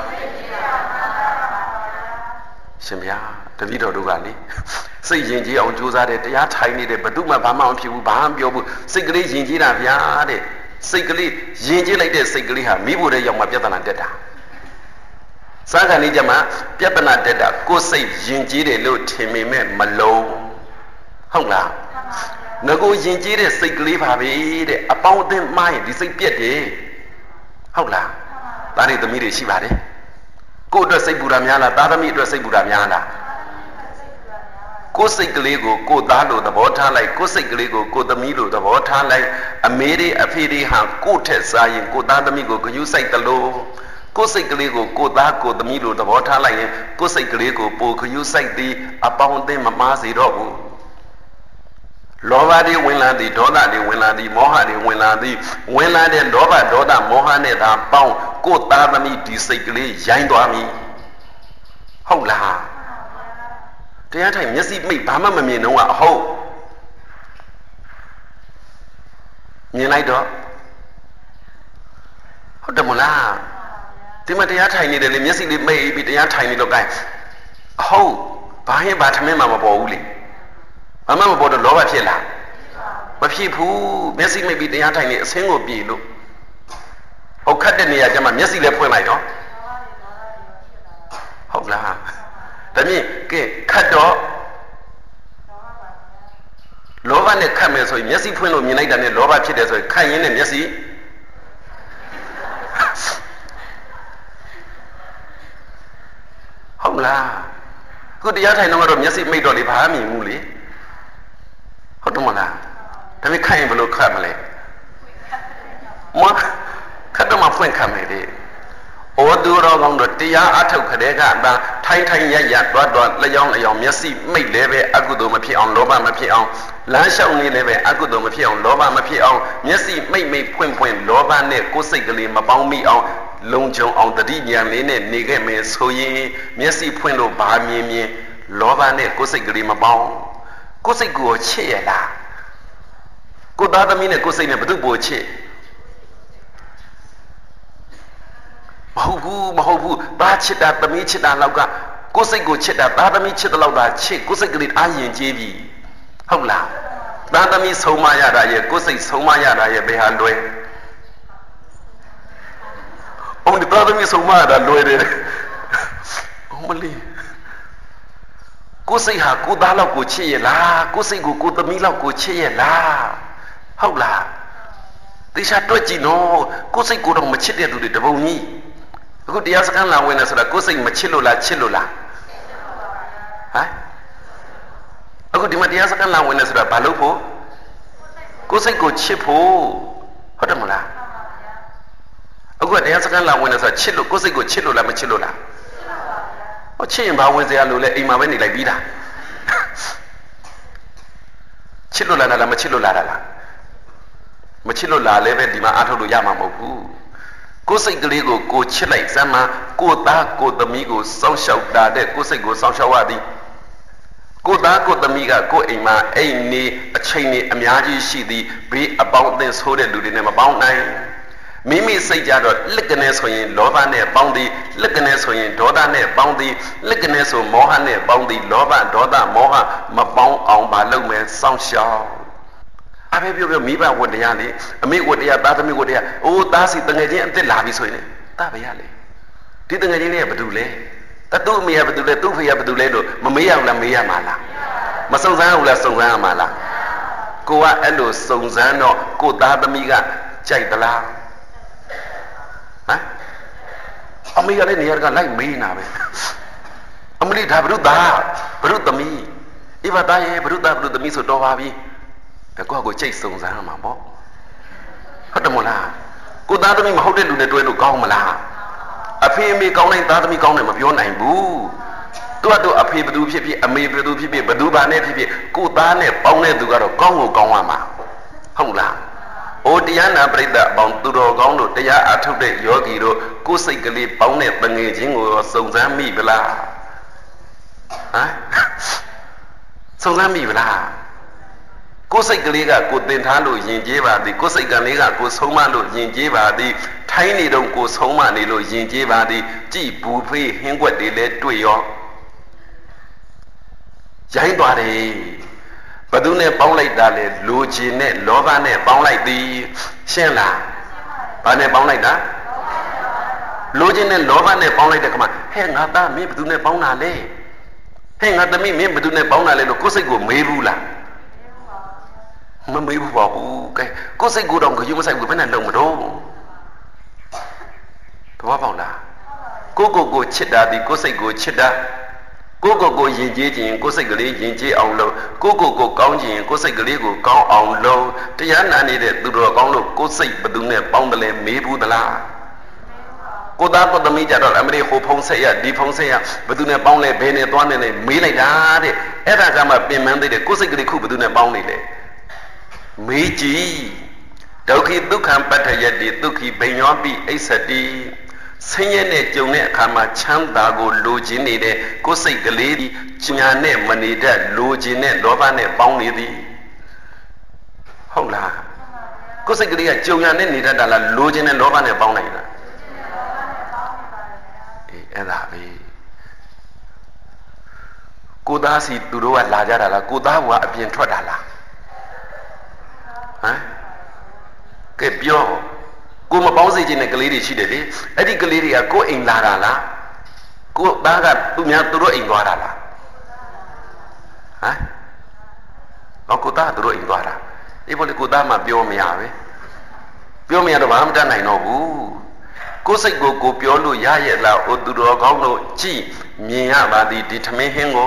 ရှင်ဗျာတပည့်တော်တို့ကလေစိတ်ယဉ်ကျေးအောင်ကြိုးစားတယ်တရားထိုင်နေတယ်ဘယ်သူမှဘာမှမဖြစ်ဘူးဘာမှမပြောဘူးစိတ်ကလေးယဉ်ကျေးတာဗျာတဲ့စိတ်ကလေးယဉ်ကျေးလိုက်တဲ့စိတ်ကလေးဟာမိဖို့တဲ့ရောက်မှပြဿနာတက်တာစကားလေးကြမှာပြဿနာတက်တာကိုယ်စိတ်ယဉ်ကျေးတယ်လို့ထင်မိမဲ့မလုံးဟုတ်လားငါကိုယဉ်ကျေးတဲ့စိတ်ကလေးပါပဲတဲ့အပေါင်းအသင်းမှရင်ဒီစိတ်ပြက်တယ်ဟုတ်လားသားတွေသမီးတွေရှိပါတယ်ကိုယ်အတွက်စိတ်ပူတာများလားသားသမီးအတွက်စိတ်ပူတာများလားကိုယ်စိတ်ကလေးကိုကိုယ်သားလို့သဘောထားလိုက်ကိုယ်စိတ်ကလေးကိုကိုယ်သမီးလို့သဘောထားလိုက်အမေတွေအဖေတွေဟာကိုယ်ထက်စားရင်ကိုယ်သားသမီးကိုဂရုစိုက်တယ်လို့ကိုယ်စိတ်ကလေးကိုကိုယ်သားကိုယ်သမီးလိုသဘောထားလိုက်ရင်ကိုယ်စိတ်ကလေးကိုပိုခရူးစိုက်သည်အပေါင်းအသင်းမမားစေတော့ဘူးလောဘတွေဝင်လာသည်ဒေါသတွေဝင်လာသည်မောဟတွေဝင်လာသည်ဝင်လာတဲ့လောဘဒေါသမောဟနဲ့သာပေါင်းကိုယ်သားသမီးဒီစိတ်ကလေးရိုင်းသွားပြီဟုတ်လားတရားထိုင်မျက်စိမိတ်ဘာမှမမြင်တော့အဟုတ်မြင်လိုက်တော့ဟုတ်တယ်မလားဒီမှာတရားထိုင်နေတယ်လေမျက်စိလေးမိတ်ပြီးတရားထိုင်နေတော့ gain အဟုတ်ဘာရင်ဘာထမင်းမှမပေါ်ဘူးလေဘာမှမပေါ်တော့လောဘဖြစ်လားမဖြစ်ဘူးမျက်စိမိတ်ပြီးတရားထိုင်နေအစင်းကိုပြေလို့ဟုတ်ခတ်တဲ့နေရာကျမှမျက်စိလည်းဖွင့်လိုက်တော့ဟုတ်လားဒါဖြင့်ကဲခတ်တော့လောဘနဲ့ခတ်မယ်ဆိုရင်မျက်စိဖွင့်လို့မြင်လိုက်တာနဲ့လောဘဖြစ်တယ်ဆိုရင်ခတ်ရင်းနဲ့မျက်စိဟုတ်လားခုတရားထိုင်တော့မျက်စိမိတ်တော့လေဘာမှမမြင်ဘူးလေဟုတ်တယ်မလားဒါပေမဲ့ခတ်ရင်ဘယ်လိုခတ်မလဲမခတ်တော့မှဖွင့်ခတ်မယ်လေဩသူတော်ကောင်းတို့တရားအထုတ်ခတဲ့ကအတန်းထိုင်ထိုင်ရရတွားတွားလျောင်းလျောင်းမျက်စိမိတ်လည်းပဲအကုသိုလ်မဖြစ်အောင်လောဘမဖြစ်အောင်လမ်းလျှောက်နေလည်းပဲအကုသိုလ်မဖြစ်အောင်လောဘမဖြစ်အောင်မျက်စိမိတ်မိတ်ဖွင့်ဖွင့်လောဘနဲ့ကိုယ်စိတ်ကလေးမပေါင်းမိအောင်လုံခြုံအောင်တတိဉာဏ်လေးနဲ့နေခဲ့မယ်ဆိုရင်မျက်စိဖွင့်လို့ဘာမြင်မြင်လောဘနဲ့ကိုယ်စိတ်ကလေးမပေါင်းကိုယ်စိတ်ကိုချစ်ရလားကိုယ်သားသမီးနဲ့ကိုယ်စိတ်နဲ့ဘယ်သူပိုချစ်မဟုတ်ဘူးဘာချစ်တာသမီးချစ်တာလောက်ကကိုယ်စိတ်ကိုချစ်တာသားသမီးချစ်တဲ့လောက်သာချစ်ကိုယ်စိတ်ကလေးအားရင်ကျေးပြီဟုတ်လားသားသမီးဆုံးမရတာရဲ့ကိုယ်စိတ်ဆုံးမရတာရဲ့ဘယ်ဟာလွယ်အောင်ဒီသားသမီးဆုံးမရတာလွယ်တယ်မလေးကိုယ်စိတ်ဟာကိုယ်သားလောက်ကိုချစ်ရလားကိုယ်စိတ်ကိုကိုယ်သမီးလောက်ကိုချစ်ရလားဟုတ်လားတေချာတွက်ကြည့်နော်ကိုယ်စိတ်ကိုတော့မချစ်တဲ့သူတွေတပုံကြီးအခုတရားစခန်းလာဝင်နေဆိုတာကိုယ်စိတ်မချစ်လို့လားချစ်လို့လားဟမ်အခုဒီမှာတရားစခန်းလာဝင်နေဆိုတာဘာလို့ဖို့ကိုယ်စိတ်ကိုချစ်ဖို့ဟုတ်တယ်မလားအခုတရားစခန်းလာဝင်နေဆိုတာချစ်လို့ကိုယ်စိတ်ကိုချစ်လို့လားမချစ်လို့လားဟောချစ်ရင်ဘာဝင်စရာလို့လဲအိမ်မှာပဲနေလိုက်ပြီးတာချစ်လို့လားလားမချစ်လို့လားလားမချစ်လို့လားလဲပဲဒီမှာအားထုတ်လို့ရမှာမဟုတ်ဘူးကိုယ်စိတ်ကလေးကိုကိုချစ်လိုက်စမ်းမှာကိုသားကိုသမီးကိုစောင့်ရှောက်တာတဲ့ကိုယ်စိတ်ကိုစောင့်ရှောက်ရသည်ကိုသားကိုသမီးကကိုအိမ်မှာအိမ်နေအချိန်နေအများကြီးရှိသည်ဘေးအပေါင်းအသင်းဆိုးတဲ့လူတွေနဲ့မပေါင်းနိုင်မိမိစိတ်ကြတော့လစ်ကနေဆိုရင်လောဘနဲ့ပေါင်းသည်လစ်ကနေဆိုရင်ဒေါသနဲ့ပေါင်းသည်လစ်ကနေဆိုမောဟနဲ့ပေါင်းသည်လောဘဒေါသမောဟမပေါင်းအောင်မလုပ်မယ်စောင့်ရှောက်အဖေပြောမိဘဝတ္တရားလေအမေဝတ္တရားသားသမီးဝတ္တရားအိုးသားစီတငယ်ချင်းအစ်စ်လာပြီဆိုရင်တာပဲရလေဒီတငယ်ချင်းလေးကဘာတူလဲတတူအမေကဘာတူလဲသူ့ဖေကဘာတူလဲလို့မမေးရဘူးလားမေးရမှာလားမစုံစမ်းဘူးလားစုံစမ်းရမှာလားကိုကအဲ့လိုစုံစမ်းတော့ကိုသားသမီးကကြိုက်သလားဟမ်အမေကလည်းနေရာကလိုက်မေးနာပဲအမလေးဒါဘုရုသားဘုရုသမီးအိဗသားရဲ့ဘုရုသားဘုရုသမီးဆိုတော့ပါပြီကိုချိတ်စုံစမ်းမှာပေါ့ဟုတ်တယ်မလားကိုသားသမီးမဟုတ်တဲ့လူနဲ့တွဲလို့ကောင်းမလားအဖေအမေကောင်းတိုင်းသားသမီးကောင်းတယ်မပြောနိုင်ဘူးသူကတော့အဖေဘသူဖြစ်ဖြစ်အမေဘသူဖြစ်ဖြစ်ဘသူဘာနဲ့ဖြစ်ဖြစ်ကိုသားနဲ့ပေါင်းတဲ့သူကတော့ကောင်းကိုကောင်းရမှာဟုတ်လားအိုတရားနာပရိသတ်အပေါင်းသူတော်ကောင်းတို့တရားအထုတ်တဲ့ယောဂီတို့ကိုယ်စိတ်ကလေးပေါင်းတဲ့တငယ်ချင်းကိုစုံစမ်းမိဗလားဟမ်စုံစမ်းမိဗလားကိုယ်စိတ်ကလေးကကိုသင်ထားလို့ယဉ်ကျေးပါသည်ကိုယ်စိတ်ကလေးကကိုဆုံးမလို့ယဉ်ကျေးပါသည်ထိုင်းနေတော့ကိုဆုံးမနေလို့ယဉ်ကျေးပါသည်ကြည်ဘူးဖေးဟင်းွက်တွေလည်းတွေ့ရောရိုင်းသွားတယ်ဘသူနဲ့ပေါင်းလိုက်တာလဲလူချင်နဲ့လောဘနဲ့ပေါင်းလိုက်သည်ရှင်းလားဘာနဲ့ပေါင်းလိုက်တာလူချင်နဲ့လောဘနဲ့ပေါင်းလိုက်တဲ့ခါမှာဟဲ့ငါသားမင်းဘသူနဲ့ပေါင်းတာလဲဟဲ့ငါသမီးမင်းဘသူနဲ့ပေါင်းတာလဲလို့ကိုယ်စိတ်ကိုမေးဘူးလားမမေးဘူးပါဘူးကဲကိုယ်စိတ်ကိုတော့ကြွမဆိုင်ဘူးဘယ်နဲ့လုံမတော့တော့ပေါ့လားကိုချစ်တာဒီကိုယ်စိတ်ကိုချစ်တာကိုယဉ်ကျေးခြင်းကိုယ်စိတ်ကလေးယဉ်ကျေးအောင်လုပ်ကိုကောင်းခြင်းကိုယ်စိတ်ကလေးကိုကောင်းအောင်လုပ်တရားနာနေတဲ့သူတော်ကောင်းလို့ကိုယ်စိတ်ဘယ်သူနဲ့ပေါင်းတယ်လဲမေးဘူးသလားကိုသားကိုသမီးကြတော့အမလေးဟိုဖုံးဆက်ရဒီဖုံးဆက်ရဘယ်သူနဲ့ပေါင်းလဲဘယ်နဲ့သွားနေလဲမေးလိုက်တာတဲ့အဲ့ဒါကမှပင်ပန်းသေးတယ်ကိုယ်စိတ်ကလေးခုဘယ်သူနဲ့ပေါင်းနေလဲမေးကြည့်ဒုက္ခိဒုက္ခံပတ္ထယတိဒုက္ခိဘိညောပိအိသတိဆင်းရဲနဲ့ကြုံတဲ့အခါမှာချမ်းသာကိုလိုချင်နေတဲ့ကိုယ်စိတ်ကလေးဒီညာနဲ့မနေတတ်လိုချင်တဲ့လောဘနဲ့ပေါင်းနေသည်ဟုတ်လားကိုယ်စိတ်ကလေးကကြုံညာနဲ့နေတတ်တာလားလိုချင်တဲ့လောဘနဲ့ပေါင်းနိုင်လားအဲ့ဒါပဲကိုသားစီသူတို့ကလာကြတာလားကိုသားကအပြင်ထွက်တာလားဟမ်ကဲပြောကိုမပေါင်းစေခြင်းတဲ့ကလေးတွေရှိတယ်လေအဲ့ဒီကလေးတွေကကိုအိမ်လာတာလားကိုသားကသူများသူတို့အိမ်သွားတာလားဟမ်ဟောကိုသားသူတို့အိမ်သွားတာအေးဘောလေကိုသားမှပြောမရပဲပြောမရတော့ဘာမှမတတ်နိုင်တော့ဘူးကိုယ်စိတ်ကိုကိုပြောလို့ရရဲ့လားအိုသူတော်ကောင်းတို့ကြည်မြင်ရပါသည်ဒီထမင်းဟင်းကို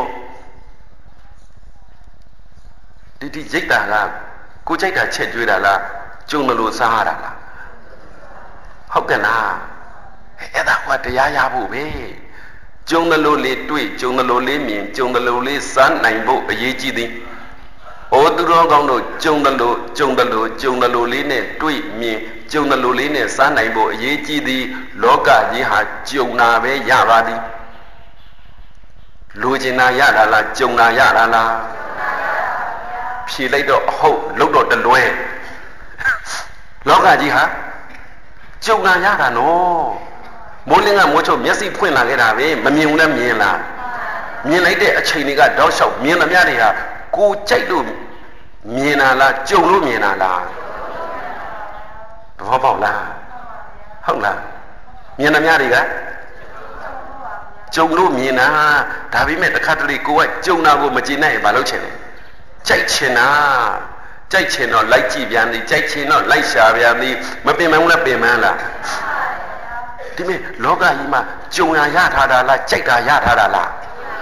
ဒီရိတ်တာကကိုကြိုက်တာချက်ကျွေးတာလားကျုံတယ်လို့စားရတာလားဟုတ်ကဲ့လားအဲ့ဒါကတရားရဖို့ပဲကျုံတယ်လို့လေးတွေ့ကျုံတယ်လို့လေးမြင်ကျုံတယ်လို့လေးစားနိုင်ဖို့အရေးကြီးသည်အိုသူတော်ကောင်းတို့ကျုံတယ်လို့လေးနဲ့တွေ့မြင်ကျုံတယ်လို့လေးနဲ့စားနိုင်ဖို့အရေးကြီးသည်လောကကြီးဟာကျုံတာပဲရပါသည်လူကျင်တာရတာလားကျုံတာရတာလားဖြေလိုက်တော့အဟုတ်လုတ်တော့တလွဲလောကကြီးဟာကျုံတာရတာနော်မိုးလင်းကမိုးချုပ်မျက်စိဖွင့်လာခဲ့တာပဲမမြင်ဘူးလည်းမြင်လားမြင်လိုက်တဲ့အချိန်တွေကတောက်လျှောက်မြင်သမျှတွေဟာကိုကြိုက်လို့မြင်တာလားကြုံလို့မြင်တာလားဘောပေါက်လားဟုတ်လားမြင်သမျှတွေကကြုံလို့မြင်တာဒါပေမဲ့တစ်ခါတလေကိုကကြုံတာကိုမကြည့်နိုင်ရင်မလုပ်ချင်ဘူးကြိုက်ချင်တာကြိုက်ချင်တော့လိုက်ကြည့်ပြန်သည်ကြိုက်ချင်တော့လိုက်ရှာပြန်သည်မပင်မဘူးလားပင်မလားဒီမဲ့လောကကြီးမှာကြုံရထားတာလားကြိုက်တာရထားတာလား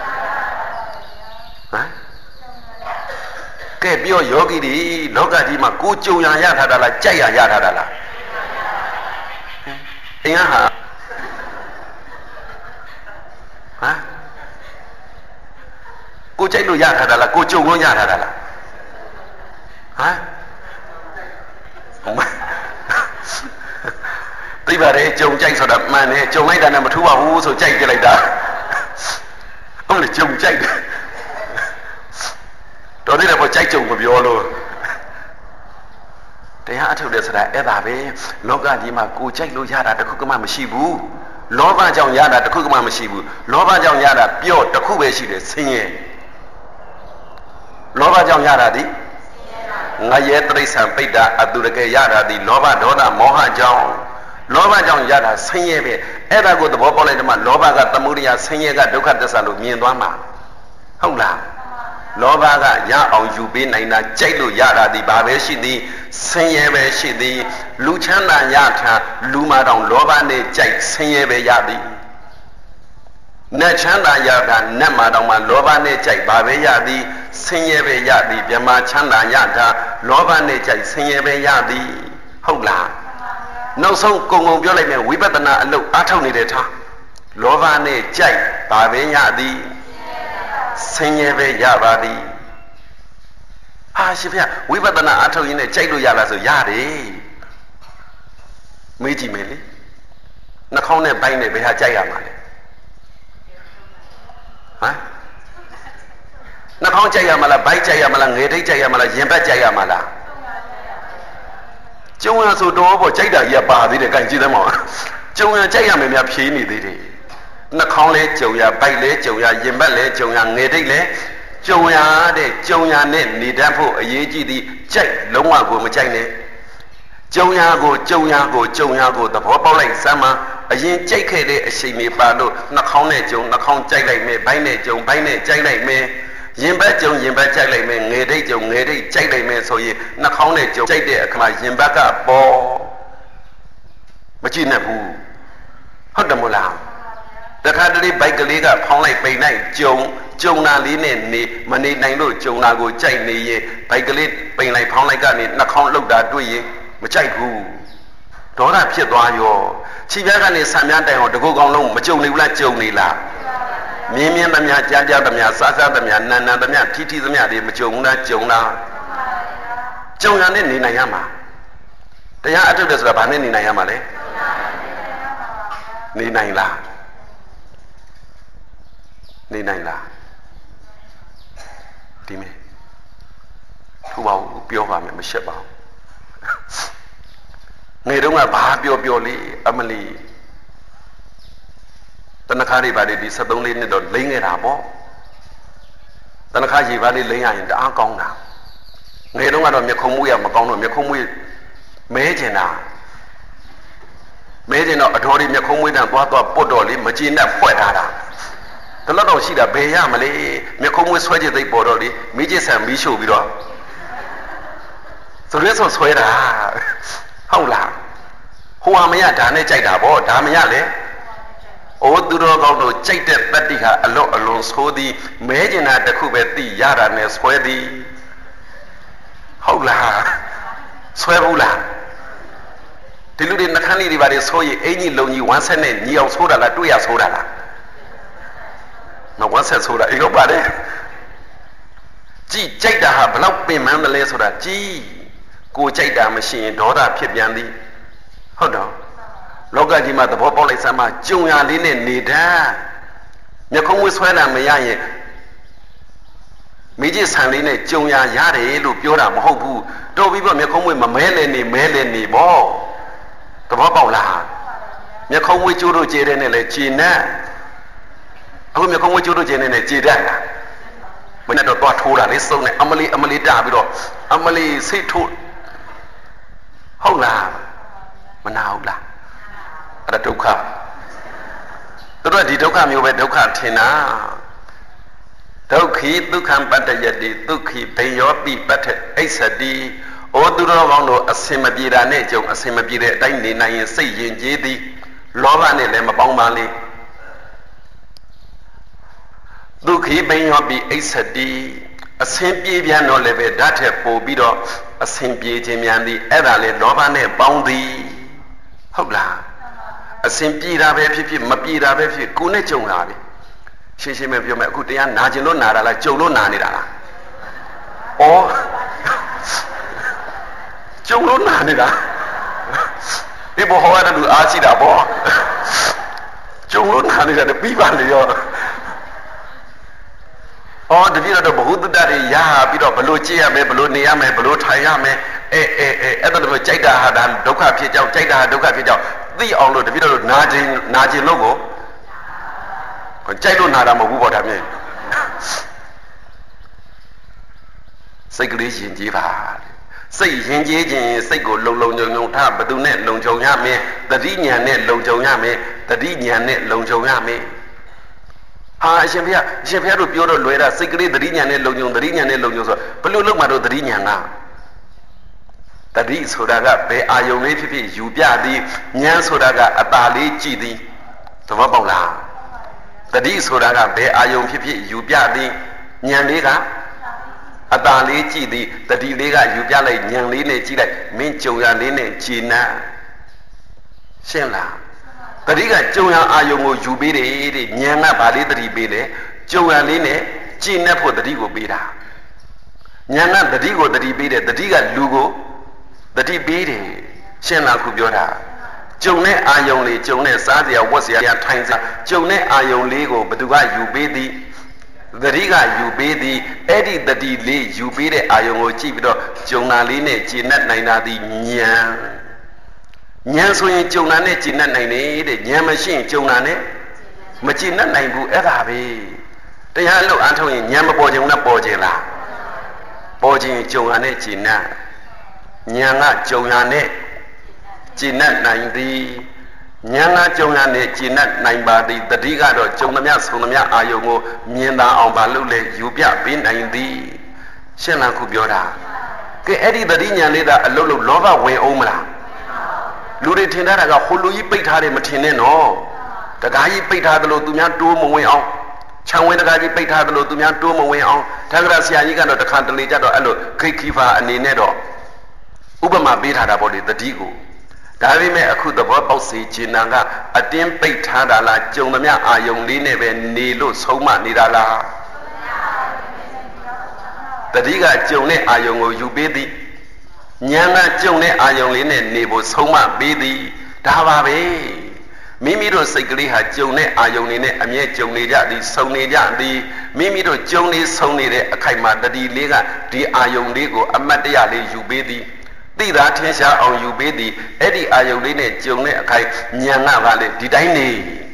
ဟမ်ကဲပြောယောဂီတွေလောကကြီးမှာကိုကြုံရထားတာလားကြိုက်ရထားတာလားအင်းဟာဟမ်ကိုကြိုက်လို့ရထားတာလားကိုကြုံလို့ရထားတာလားဟမ်သိပါတယ်ကြုံကြိုက်ဆိုတာမှန်တယ်ကြုံလိုက်တာနဲ့မထူးပါဘူးဆိုကြိုက်ကြလိုက်တာဟုတ်လေကြုံကြိုက်တယ်တော်သေးတယ်ပေါ့ကြိုက်ကြုံမပြောလို့တရားအထုတ်တယ်ဆိုတာအဲ့ဒါပဲလောကကြီးမှာကိုကြိုက်လို့ရတာတခုမှမရှိဘူးလောဘကြောင့်ရတာတခုမှမရှိဘူးလောဘကြောင့်ရတာပြော့တခုပဲရှိတယ်ဆင်းရဲလောဘကြောင့်ရတာဒီငရဲတိရစ္ဆာန်ပိတ္တာအတုရကေရတာဒီလောဘဒေါသမောဟကြောင့်လောဘကြောင့်ရတာဆင်းရဲပဲအဲ့ဒါကိုသဘောပေါက်လိုက်တော့မှလောဘကသမုဒယဆင်းရဲကဒုက္ခသစ္စာလို့မြင်သွားမှာဟုတ်လားလောဘကရအောင်ယူပေးနိုင်တာကြိုက်လို့ရတာဒီဘာပဲရှိသည်ဆင်းရဲပဲရှိသည်လူချမ်းသာရထားလူမတောင်လောဘနဲ့ကြိုက်ဆင်းရဲပဲရသည်နတ်ချမ်းသာရတာနတ်မတောင်မှလောဘနဲ့ကြိုက်ဘာပဲရသည်ဆင်းရဲပဲရသည်မြမချမ်းသာရတာလောဘနဲ့ကြိုက်ဆင်းရဲပဲရသည်ဟုတ်လားနောက်ဆုံးကုံကုံပြောလိုက်မယ်ဝိပဿနာအလုပ်အားထုတ်နေတဲ့ထားလောဘနဲ့ကြိုက်ဘာပဲရသည်ဆင်းရဲပဲရပါသည်ဟာရှင်ဗျဝိပဿနာအားထုတ်ရင်းနဲ့ကြိုက်လို့ရလားဆိုရတယ်မေးကြည့်မယ်လေနှာခေါင်းနဲ့ဘိုင်းနဲ့ဘယ်ဟာကြိုက်ရမှာလဲဟမ်နှာခေါင်းကြိုက်ရမှာလားဘိုက်ကြိုက်ရမှာလားငယ်ထိတ်ကြိုက်ရမှာလားရင်ဘတ်ကြိုက်ရမှာလားကျုံရဆိုတော့ပေါ့ကြိုက်တာကြီးကပါသေးတယ်ကြိုက်ကြည့်သမောကျုံရကြိုက်ရမယ်များဖြေးနေသေးတယ်နှာခေါင်းလဲကျုံရဘိုက်လဲကျုံရရင်ဘတ်လဲကျုံရငယ်ထိတ်လဲကျုံရတဲ့ကျုံရနဲ့နေတတ်ဖို့အရေးကြီးသည်ကြိုက်လုံးဝကိုမကြိုက်နဲ့ကျုံရကိုသဘောပေါက်လိုက်စမ်းမအရင်ကြိုက်ခဲ့တဲ့အချိန်တွေပါလို့နှာခေါင်းနဲ့ကျုံနှာခေါင်းကြိုက်လိုက်မယ်ဘိုင်းနဲ့ကျုံဘိုင်းနဲ့ကြိုက်လိုက်မယ်ရင်ဘတ်ကြုံရင်ဘတ်ကြိုက်လိုက်မယ်ငယ်ထိတ်ကြုံငယ်ထိတ်ကြိုက်လိုက်မယ်ဆိုရင်နှာခေါင်းနဲ့ကြုံကြိုက်တဲ့အခါမှာရင်ဘတ်ကပေါ်မကြည့်နဲ့ဘူးဟုတ်တယ်မို့လားတခါတလေဘိုက်ကလေးကဖောင်းလိုက်ပိန်လိုက်ကြုံနာလေးနဲ့နေမနေနိုင်လို့ကြုံနာကိုကြိုက်နေရင်ဘိုက်ကလေးပိန်လိုက်ဖောင်းလိုက်ကနေနှာခေါင်းလှုပ်တာတွေ့ရင်မကြိုက်ဘူးဒေါသဖြစ်သွားရောခြေပြားကနေဆံမြတိုင်အောင်တကူကောင်လုံးမကြုံနေဘူးလားကြုံနေလားမြင်းမြင်းသမျှကြားကြားသမျှစားစားသမျှနန်နန်သမျှထီထီသမျှတွေမကြုံဘူးလားကြုံလားကြုံရနဲ့နေနိုင်ရမှာတရားအထုတ်တယ်ဆိုတာဘာနဲ့နေနိုင်ရမှာလဲနေနိုင်လားနေနိုင်လားဒီမေထူပါဘူးပြောပါမယ်မရှက်ပါဘူးနေတော့ကဘာပြောလေးအမလီတနခါလေးပါလေဒီ73လေးနှစ်တော့လိမ့်နေတာပေါ့တနခါရေပါလေးလိမ့်ရရင်တအားကောင်းတာငယ်တော့ကတော့မျက်ခုံးမွေးရမကောင်းတော့မျက်ခုံးမွေးမဲကျင်တာမဲကျင်တော့အတော်လေးမျက်ခုံးမွေးတန်သွားပုတ်တော့လေမကျင်နဲ့ဖွက်ထားတာတလောက်တော့ရှိတာဘယ်ရမလဲမျက်ခုံးမွေးဆွဲကြသိပေါ်တော့လေမိကျဆန်မီးရှို့ပြီးတော့ဆိုရဲဆိုဆွဲတာဟုတ်လားဟိုဟာမရဒါနဲ့ကြိုက်တာပေါ့ဒါမရလေအိုးသူတော်ကောင်းတို့ကြိုက်တဲ့တတ္တိဟာအလွန်ဆိုးသည်မဲကျင်တာတစ်ခုပဲသိရတာနဲ့ဆွဲသည်ဟုတ်လားဆွဲဘူးလားဒီလူတွေနှခမ်းလေးတွေပါလေဆိုရင်အင်ကြီးလုံကြီးဝမ်းဆက်နဲ့ညီအောင်ဆိုးတာလားတွေ့ရဆိုးတာလားမဝမ်းဆက်ဆိုးတာအေးဟုတ်ပါတယ်ကြည်ကြိုက်တာဟာဘလောက်ပင်ပန်းမလဲဆိုတာကြည်ကိုကြိုက်တာမရှိရင်ဒေါသဖြစ်ပြန်သည်ဟုတ်တော့လောကကြီးမှာသဘောပေါက်လိုက်စမ်းမှကြုံရလေးနဲ့နေတတ်မျက်ခုံးဝှဆွဲတာမရရင်မိကြီးဆန်လေးနဲ့ကြုံရရတယ်လို့ပြောတာမဟုတ်ဘူးတော်ပြီးတော့မျက်ခုံးဝှမမဲလဲနေမဲလဲနေပေါ့သဘောပေါက်လားမျက်ခုံးဝှကျိုးတို့ကျေတဲ့နဲ့လဲကြည်နဲ့အခုမျက်ခုံးဝှကျိုးတို့ကျေတဲ့နဲ့ကြည်တတ်လားမနဲ့တော့သွားထိုးတာလေးစုံနဲ့အမလီတာပြီးတော့အမလီစိတ်ထိုးဟုတ်လားမနာဘူးလားအဲ့ဒါဒုက္ခတို့ဒီဒုက္ခမျိုးပဲဒုက္ခထင်တာဒုက္ခိဒုက္ခံပတ္တယတိဒုက္ခိဘိယောပိပတ္ထအိသတိဩသူတော်ကောင်းတို့အစင်မပြေတာနဲ့ကြုံအစင်မပြေတဲ့အတိုင်းနေနိုင်ရင်စိတ်ရင်ကျေးသည်လောဘနဲ့လည်းမပေါင်းပါလေဒုက္ခိဘိယောပိအိသတိအစင်ပြေပြန်တော့လည်းပဲဓာတ်ထက်ပိုပြီးတော့အစင်ပြေခြင်းများသည်အဲ့ဒါလေလောဘနဲ့ပေါင်းသည်ဟုတ်လားအစင်ပြေတာပဲဖြစ်ဖြစ်မပြေတာပဲဖြစ်ကိုယ်နဲ့ကြုံလာပြီရှင်းရှင်းပဲပြောမယ်အခုတရားနာကျင်လို့နာတာလားကြုံလို့နာနေတာလားဩကြုံလို့နာနေတာဒီဘောဟောရတဲ့လူအားရှိတာပေါ့ကြုံလို့နာနေတာပြီးပါလေရောတတိယတော့ဘ ഹു တ္တတွေရပြီးတော့ဘလို့ကြည့်ရမယ်ဘလို့နေရမယ်ဘလို့ထိုင်ရမယ်အဲ့ဒါတော့ကြိုက်တာဟာဒါဒုက္ခဖြစ်ကြောင်းကြိုက်တာဟာဒုက္ခဖြစ်ကြောင်းသိအောင်လို့တတိယတော့နာကျင်လို့ကိုကြိုက်လို့နာတာမဟုတ်ဘူးပေါ့ဒါမြင်စိတ်ကလေးရင်ကျေးပါစိတ်ရင်ကျေးခြင်းစိတ်ကိုလုံခြုံထားဘယ်သူနဲ့လုံခြုံရမလဲတတိညာနဲ့လုံခြုံရမယ်တတိညာနဲ့လုံခြုံရမယ်ဟာအရှင်ဘုရားတို့ပြောတော့လွယ်တာစိတ်ကလေးတတိညာနဲ့လုံခြုံတတိညာနဲ့လုံခြုံဆိုဘယ်လိုလုပ်မှတော့တတိညာကတတိဆိုတာကဘယ်အာယုံလေးဖြစ်ဖြစ်ယူပြသည်ဉာဏ်ဆိုတာကအတာလေးကြည့်သည်သဘောပေါက်လားတတိဆိုတာကဘယ်အာယုံဖြစ်ဖြစ်ယူပြသည်ဉာဏ်လေးကအတာလေးကြည့်သည်တတိလေးကယူပြလိုက်ဉာဏ်လေးနဲ့ကြည့်လိုက်မင်းကြုံရလေးနဲ့ကြည်နာရှင်းလားတတိကကြုံရအာယုံကိုယူပေးတယ်တဲ့ဉာဏ်ကဗာလေးတတိပေးတယ်ကြုံရလေးနဲ့ကြည်နှက်ဖို့တတိကိုပေးတာဉာဏ်ကတတိကိုတတိပေးတယ်တတိကလူကိုတတိပေးတယ်ရှင်းလားခုပြောတာကြုံတဲ့အာယုံလေးကြုံတဲ့စားစရာဝတ်စရာထိုင်စရာကြုံတဲ့အာယုံလေးကိုဘသူကယူပေးသည်တတိကယူပေးသည်အဲ့ဒီတတိလေးယူပေးတဲ့အာယုံကိုကြည့်ပြီးတော့ကြုံတာလေးနဲ့ကြည်နှက်နိုင်တာဒီဉာဏ်ဆိုရင်ကြုံတာနဲ့ကြည်နှက်နိုင်တယ်တဲ့ဉာဏ်မရှိရင်ကြုံတာနဲ့မကြည်နှက်နိုင်ဘူးအဲ့ဒါပဲတရားလို့အားထုတ်ရင်ဉာဏ်မပေါ်ခြင်းနဲ့ပေါ်ခြင်းလားပေါ်ခြင်းကြုံတာနဲ့ကြည်နှက်ဉာဏ်ကကြုံရနဲ့ကြည်နှက်နိုင်သည်ဉာဏ်ကကြုံရနဲ့ကြည်နှက်နိုင်ပါသည်တတိကတော့ကြုံသမျှဆုံသမျှအာယုံကိုမြင်သာအောင်ပါလို့လေယူပြပေးနိုင်သည်ရှင်းလားခုပြောတာကဲအဲ့ဒီတတိဉာဏ်လေးသာအလုံးလုံးလောဘဝင်အောင်မလားလူတွေထင်တာကဟိုလူကြီးပိတ်ထားတယ်မထင်နဲ့နော်တကားကြီးပိတ်ထားတယ်လို့သူများတိုးမဝင်အောင်ခြံဝင်းတကားကြီးပိတ်ထားတယ်လို့သူများတိုးမဝင်အောင်တက္ကရာဆရာကြီးကတော့တခါတလေကြတော့အဲ့လိုခိခိဖာအနေနဲ့တော့ဥပမာပေးထားတာပေါ့လေတတိကိုဒါပေမဲ့အခုသဘောပေါက်စေချင်တာကအတင်းပိတ်ထားတာလားကြုံသမျှအာယုံလေးနဲ့ပဲနေလို့ဆုံးမနေတာလားတတိကကြုံတဲ့အာယုံကိုယူပေးသည်ဉာဏ်ကကြုံတဲ့အာယုံလေးနဲ့နေဖို့ဆုံးမပေးသည်ဒါပါပဲမိမိတို့စိတ်ကလေးဟာကြုံတဲ့အာယုံတွေနဲ့အမြဲကြုံနေကြသည်ဆုံနေကြသည်မိမိတို့ကြုံနေဆုံနေတဲ့အခိုက်မှာတတိလေးကဒီအာယုံလေးကိုအမတ်တရလေးယူပေးသည်သိတာထင်ရှားအောင်ယူပေးသည်အဲ့ဒီအာယုံလေးနဲ့ကြုံတဲ့အခိုက်ဉာဏ်ကပါလေဒီတိုင်းနေ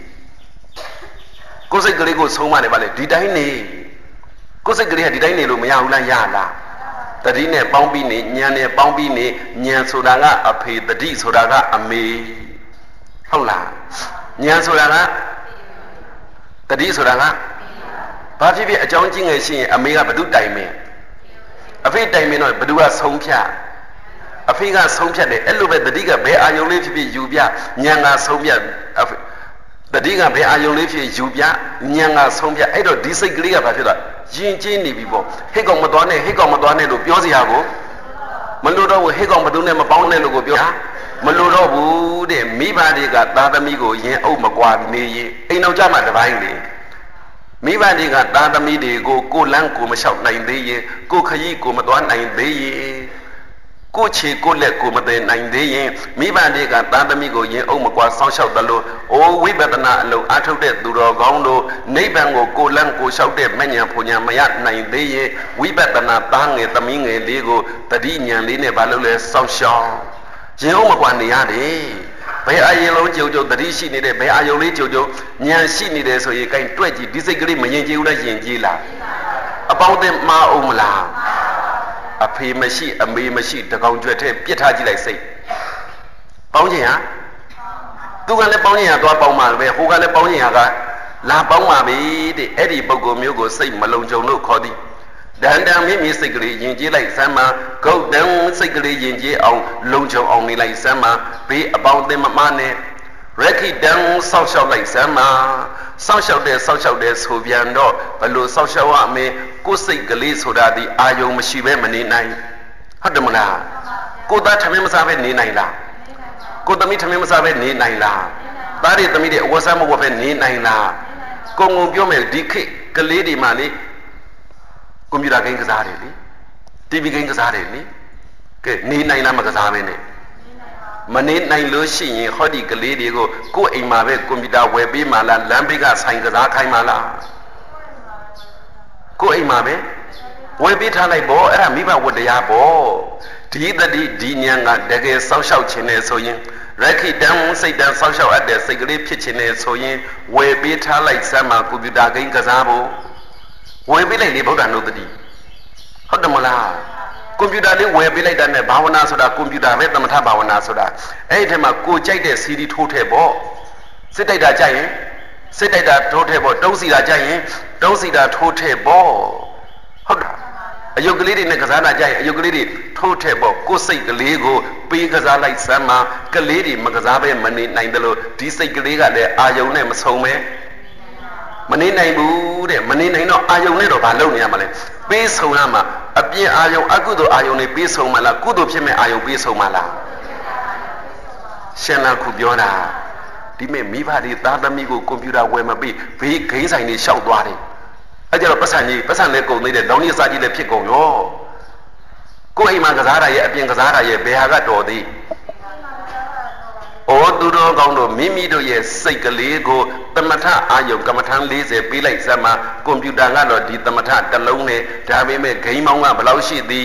ကိုယ်စိတ်ကလေးကိုဆုံးမတယ်ပါလေဒီတိုင်းနေကိုယ်စိတ်ကလေးကဒီတိုင်းနေလို့မရဘူးလားရလားတတိနဲ့ပေါင်းပြီးနေဉာဏ်နဲ့ပေါင်းပြီးနေဉာဏ်ဆိုတာကအဖေတတိဆိုတာကအမေဟုတ်လားဉာဏ်ဆိုတာကတတိဆိုတာကဘာဖြစ်ဖြစ်အကြောင်းကြီးငယ်ရှိရင်အမေကဘယ်သူတိုင်မင်းအဖေတိုင်မင်းတော့ဘယ်သူကဆုံးဖြတ်အဖေကဆုံးဖြတ်တယ်အဲ့လိုပဲတတိကဘယ်အာယုံလေးဖြစ်ဖြစ်ယူပြဉာဏ်ကဆုံးဖြတ်တတိကဘယ်အာယုံလေးဖြစ်ယူပြဉာဏ်ကဆုံးဖြတ်အဲ့တော့ဒီစိတ်ကလေးကဘာဖြစ်သွားရင်ကျင်းနေပြီပေါ့ဟိတ်ကောင်မသွားနဲ့ဟိတ်ကောင်မသွားနဲ့လို့ပြောစရာကိုမလို့တော့ဟိတ်ကောင်ဘယ်သူနဲ့မပေါင်းနဲ့လို့ကိုပြောမလို့တော့ဘူးတဲ့မိဘတွေကသားသမီးကိုရင်အုပ်မကွာနေရင်အိမ်အောင်ကြမှာတပိုင်းလေမိဘတွေကသားသမီးတွေကိုကိုလန်းကိုမလျှောက်နိုင်သေးရင်ကိုခရီးကိုမသွားနိုင်သေးရင်ကိုချေကိုလက်ကိုမသိနိုင်သေးရင်မိဘတွေကသားသမီးကိုရင်အုပ်မကွာစောင့်ရှောက်တယ်လို့အိုးဝိပဿနာအလုံးအထုတ်တဲ့သူတော်ကောင်းတို့နိဗ္ဗာန်ကိုကိုလန်းကိုလျှောက်တဲ့မဉ္ဇဉ်ဖွညာမရနိုင်သေးရင်ဝိပဿနာသားငယ်သမီးငယ်လေးကိုတတိဉာဏ်လေးနဲ့ဘာလို့လဲစောင့်ရှောက်ရင်အုပ်မကွာနေရတယ်ဘယ်အရင်လုံးကြုံကြုံတတိရှိနေတဲ့ဘယ်အာယုံလေးကြုံကြုံဉာဏ်ရှိနေတယ်ဆိုရင်ကိုင်တွက်ကြည့်ဒီစိတ်ကလေးမယဉ်ကျေးဘူးလားယဉ်ကျေးလားအပေါင်းအသင်းမှားအောင်မလားအဖေမရှိအမေမရှိတကောင်ကြွက်ထဲပြစ်ထားကြည့်လိုက်စိတ်ပေါင်းခြင်းဟာသူကလည်းပေါင်းခြင်းဟာသွားပေါင်းမှာပဲဟိုကလည်းပေါင်းခြင်းဟာကလာပေါင်းမှာပဲတဲ့အဲ့ဒီပုဂ္ဂိုလ်မျိုးကိုစိတ်မလုံခြုံလို့ခေါ်သည်ဒန္တံမိမိစိတ်ကလေးယဉ်ကျေးလိုက်စမ်းမှာဂုတ်တံစိတ်ကလေးယဉ်ကျေးအောင်လုံခြုံအောင်နေလိုက်စမ်းမှာဘေးအပေါင်းအသင်းမမနဲ့ရခိတံစောက်ရှောက်လိုက်စမ်းမှာစောက်ရှောက်တဲ့ဆိုပြန်တော့ဘလို့စောက်ရှောက်ရမင်းကိုယ်စိတ်ကလေးဆိုတာဒီအာယုံမရှိဘဲမနေနိုင်ဟုတ်တယ်မလားကိုသားထမင်းမစားဘဲနေနိုင်လားကိုသမီးထမင်းမစားဘဲနေနိုင်လားသားတွေသမီးတွေအဝတ်စားမဝတ်ဘဲနေနိုင်လားကုံကုံပြောမယ်ဒီခေတ်ကလေးတွေမှလေကွန်ပျူတာဂိမ်းကစားတယ်လေ TV ဂိမ်းကစားတယ်လေကဲနေနိုင်လားမကစားဘဲနဲ့မနေနိုင်လို့ရှိရင်ဟောဒီကလေးတွေကိုကိုယ်အိမ်မှာပဲကွန်ပျူတာဝယ်ပေးမှလားလမ်းဘေးကဆိုင်ကစားခိုင်းမှလားကိုယ်အိမ်မှာပဲဝယ်ပေးထားလိုက်ပေါ့အဲ့ဒါမိဘဝတ္တရားပေါ့ဒီတတိဒီဉာဏ်ကတကယ်စောင့်ရှောက်ခြင်းနဲ့ဆိုရင်ရခိတံစိတ်တံစောင့်ရှောက်အပ်တဲ့စိတ်ကလေးဖြစ်ခြင်းနဲ့ဆိုရင်ဝယ်ပေးထားလိုက်စမ်းမှာကွန်ပျူတာဂိမ်းကစားဖို့ဝယ်ပေးလိုက်လေဗုဒ္ဓနုတ္တိဟုတ်တယ်မလားကွန်ပျူတာလေးဝယ်ပေးလိုက်တာနဲ့ဘာဝနာဆိုတာကွန်ပျူတာပဲသမထဘာဝနာဆိုတာအဲ့ဒီထဲမှာကိုကြိုက်တဲ့ CD ထိုးထည့်ပေါ့စစ်တိုက်တာကြိုက်ရင်စစ်တိုက်တာထိုးထည့်ပေါ့တုံးစီတာကြိုက်ရင်တုံးစီတာထိုးထည့်ပေါ့ဟုတ်လားအယုတ်ကလေးတွေနဲ့ကစားတာကြိုက်ရင်အယုတ်ကလေးတွေထိုးထည့်ပေါ့ကိုယ်စိတ်ကလေးကိုပေးကစားလိုက်စမ်းမှာကလေးတွေမကစားပဲမနေနိုင်တယ်လို့ဒီစိတ်ကလေးကလည်းအာယုံနဲ့မဆုံးပဲမနေနိုင်ဘူးတဲ့မနေနိုင်တော့အာယုံနဲ့တော့ဘာလုပ်နေရမှာလဲပေးဆုံးရမှာအပြင်အာယုံအကုသိုလ်အာယုံတွေပေးဆုံးမလားကုသိုလ်ဖြစ်မဲ့အာယုံပေးဆုံးမလားရှင်လာခုပြောတာဒီမဲ့မိဘတွေသားသမီးကိုကွန်ပျူတာဝယ်မပေးဘေးဂိမ်းဆိုင်တွေရှောက်သွားတယ်အဲ့ကြတော့ပတ်စံလေးကုန်သေးတယ်လောင်းကြီးစားကြီးလည်းဖြစ်ကုန်ရောကိုယ်အိမ်မှာကစားတာရဲ့အပြင်ကစားတာရဲ့ဘယ်ဟာကတော်သေးဩသူတော်ကောင်းတို့မိမိတို့ရဲ့စိတ်ကလေးကိုသမထအာယုံကမ္မထန်40ပေးလိုက်စမ်းမှာကွန်ပျူတာကတော့ဒီသမထတစ်လုံးနဲ့ဒါပေမဲ့ဂိမ်းမောင်းကဘယ်လောက်ရှိသည်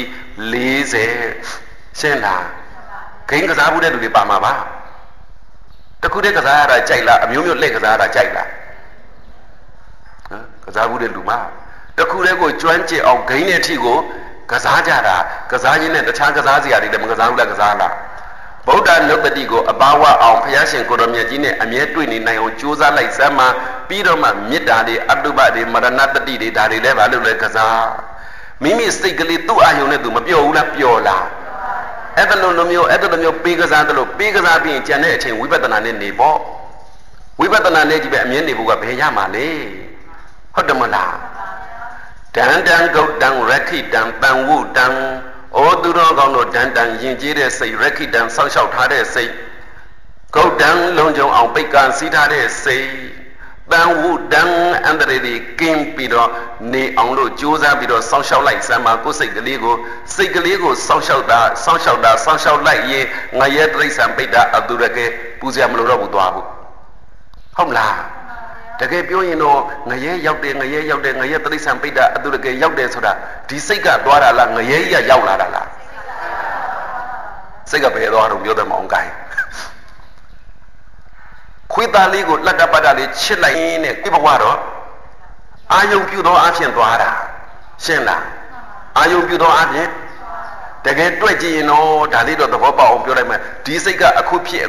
40ရှင်းလားဂိမ်းကစားမှုတဲ့လူတွေပါမှာပါတခုတည်းကစားရတာကြိုက်လားအမျိုးမျိုးလက်ကစားရတာကြိုက်လားကစားမှုတဲ့လူမှာတခုတည်းကိုကျွမ်းကျင်အောင်ဂိမ်းနဲ့ထိကိုကစားကြတာကစားရင်းနဲ့တခြားကစားစရာတွေလည်းမကစားဘူးလားကစားလားဗုဒ္ဓနုပတိကိုအပါဝအောင်ဘုရားရှင်ကိုရောမြတ်ကြီးနဲ့အမြဲတွေ့နေနိုင်အောင်ကြိုးစားလိုက်စမ်းမှာပြီးတော့မှမေတ္တာတွေအတုပတွေမရဏတတိတွေဒါတွေလည်းဘာလို့လဲကစားမိမိစိတ်ကလေးသူ့အာယုံနဲ့သူမပြောဘူးလားပြောလားအဲ့ဒါလိုမျိုးပေးကစားတယ်လို့ပေးကစားပြီးရင်ကျန်တဲ့အချိန်ဝိပဿနာနဲ့နေပေါ့ဝိပဿနာနဲ့ကြီးပဲအမြဲနေဖို့ကဘယ်ရမှာလဲဟုတ်တယ်မလားဒန္တံဂုတ်တံရခိတံပံဝုတံဩသူတော်ကောင်းတို့ဒန္တံယဉ်ကျေးတဲ့စိတ်ရခိတံစောင့်ရှောက်ထားတဲ့စိတ် Go down long jong on Bakan Sita say Ban Wu Dang and the game Pido Ne on Lo Josa Pido social like Sama go say Galigo social like ye Nayet Race and Beta Abdurake Puziam Loro Duabu. Homla. The gay you know, Naye Yaude, Race and Beta Abdurake Yaude Soda, Tisika Dwara La Naye Yaula. Sega Pedro, you're the Mongai. Quita Ligo, Latapada, Chilla in a Kipawaro. Are you Pudo Asian Dwara? Shena. Are you Pudo Asian? The get 20 in all the little of the Boba of Purema. Disega a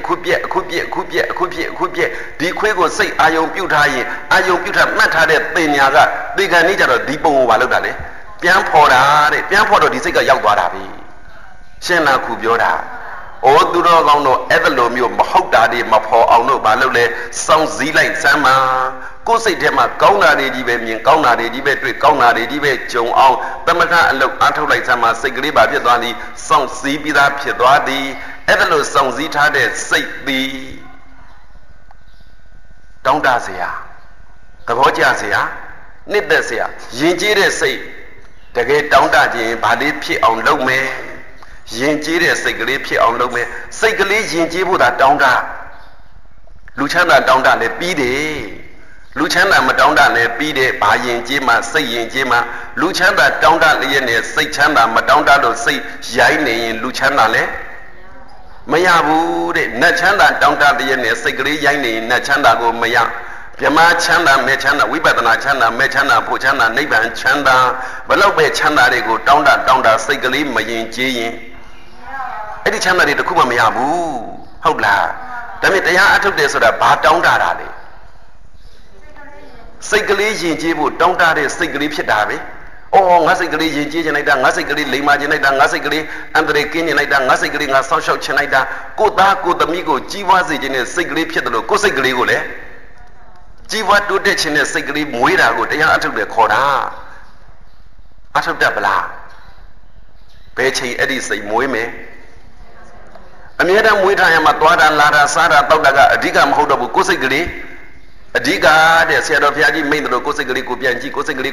coupie. The Quago say, Are you Putai? Are you Puta Matade, Penyaga? They can need a deepo valudale. Pianpora, Disega Yawarabi. Shena Kubiora. O do not know ever lo me Mahotadi, Mapo, no Balole, some Z like Sama. Go say them a Gauna de Dive, Gauna de Dive, Jong on, Tamaka look until like Sama, Segri Babiadani, some Z be that Piedadi, ever lo some Z tade, say the Dondazia. The Vojasia, Nidasia, Yinjire say, the gate down that Badi P on low me. Yinjire Segri P on Lome, Segli Yinjibuda Donda Luchana Donda le Bide Luchana Madonda le Bide, Bayinjima, say Yinjima, Luchana Donda Liene, say Chana, Madonda do say Yaine in Luchana le Mayabu, Nachanda Donda Liene, Segri Yaine, Nachanda go Maya. Yama Chanda, Mechana, Wibadana Chanda, Mechana, Puchana, Neighbor and Chanda, Below Chanda, they go down, Segli, Mayin Jin. Eddie Chanda did the Kuma Miabu. How blah. Damn it, they are took this or a bar down Daradi. Segli, Jibu, down Dari, Segli Pidavi. Oh, Nasigli, Jinjinaida, Nasigli, Limajinaida, Nasigli, Andre Kininaida, Nasigli, Social Chinaida, Kota, Kotamigo, Jiwazi, Segli Piedro, Cosigli. Jiwa to ditch in a Segli, Muida, go, they are to the Kora. Out of Dabla. Pechi Eddie say, Muime. Amida Muita Yamatwada, Lara, Sara, Todaga, Adigam Hodabu, Cosigli, Adiga, the Sierra Fiagi, made the Cosigli, Copianji,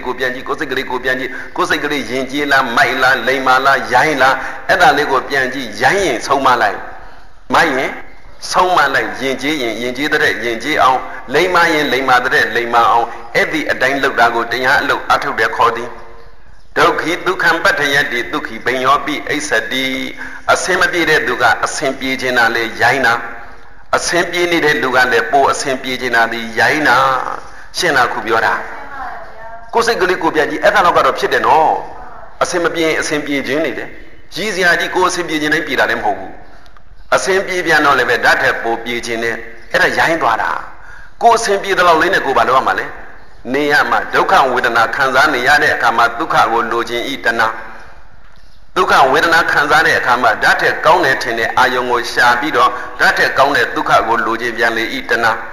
Yinjila, Maila, Lemala, Yaila, and a Lego Pianji, Yain, Somalai. Maye, Somalai, Yinji on, Lema on, every a dine look dago, they look out of their cording. Doki Dukan Batayadi, Duki, Benyobi, Asadi, a Semadi Duga, a Sempi Genale, Yaina, a Sempi needed Duga, the Po, a Sempi Genali, Yaina, Shena Kubiora. Cosigli Kubiaji, Etanoga of Chideno, a Sempi Genide, Giziadi goes in Pigeon Pida them Hogu. A Sempi Piano Leve, that have Po Pigeon, and a Yaindwara. Go Sempi the Lolina Gubalomale. Niyama, Duka with an Kanzani Yane Kama, Duka will lodging Itana. Duka with an Kanzani Kama, that a gaunet in the Ayongo Shabido, that a gaunet Duka will lodging Yale Itana.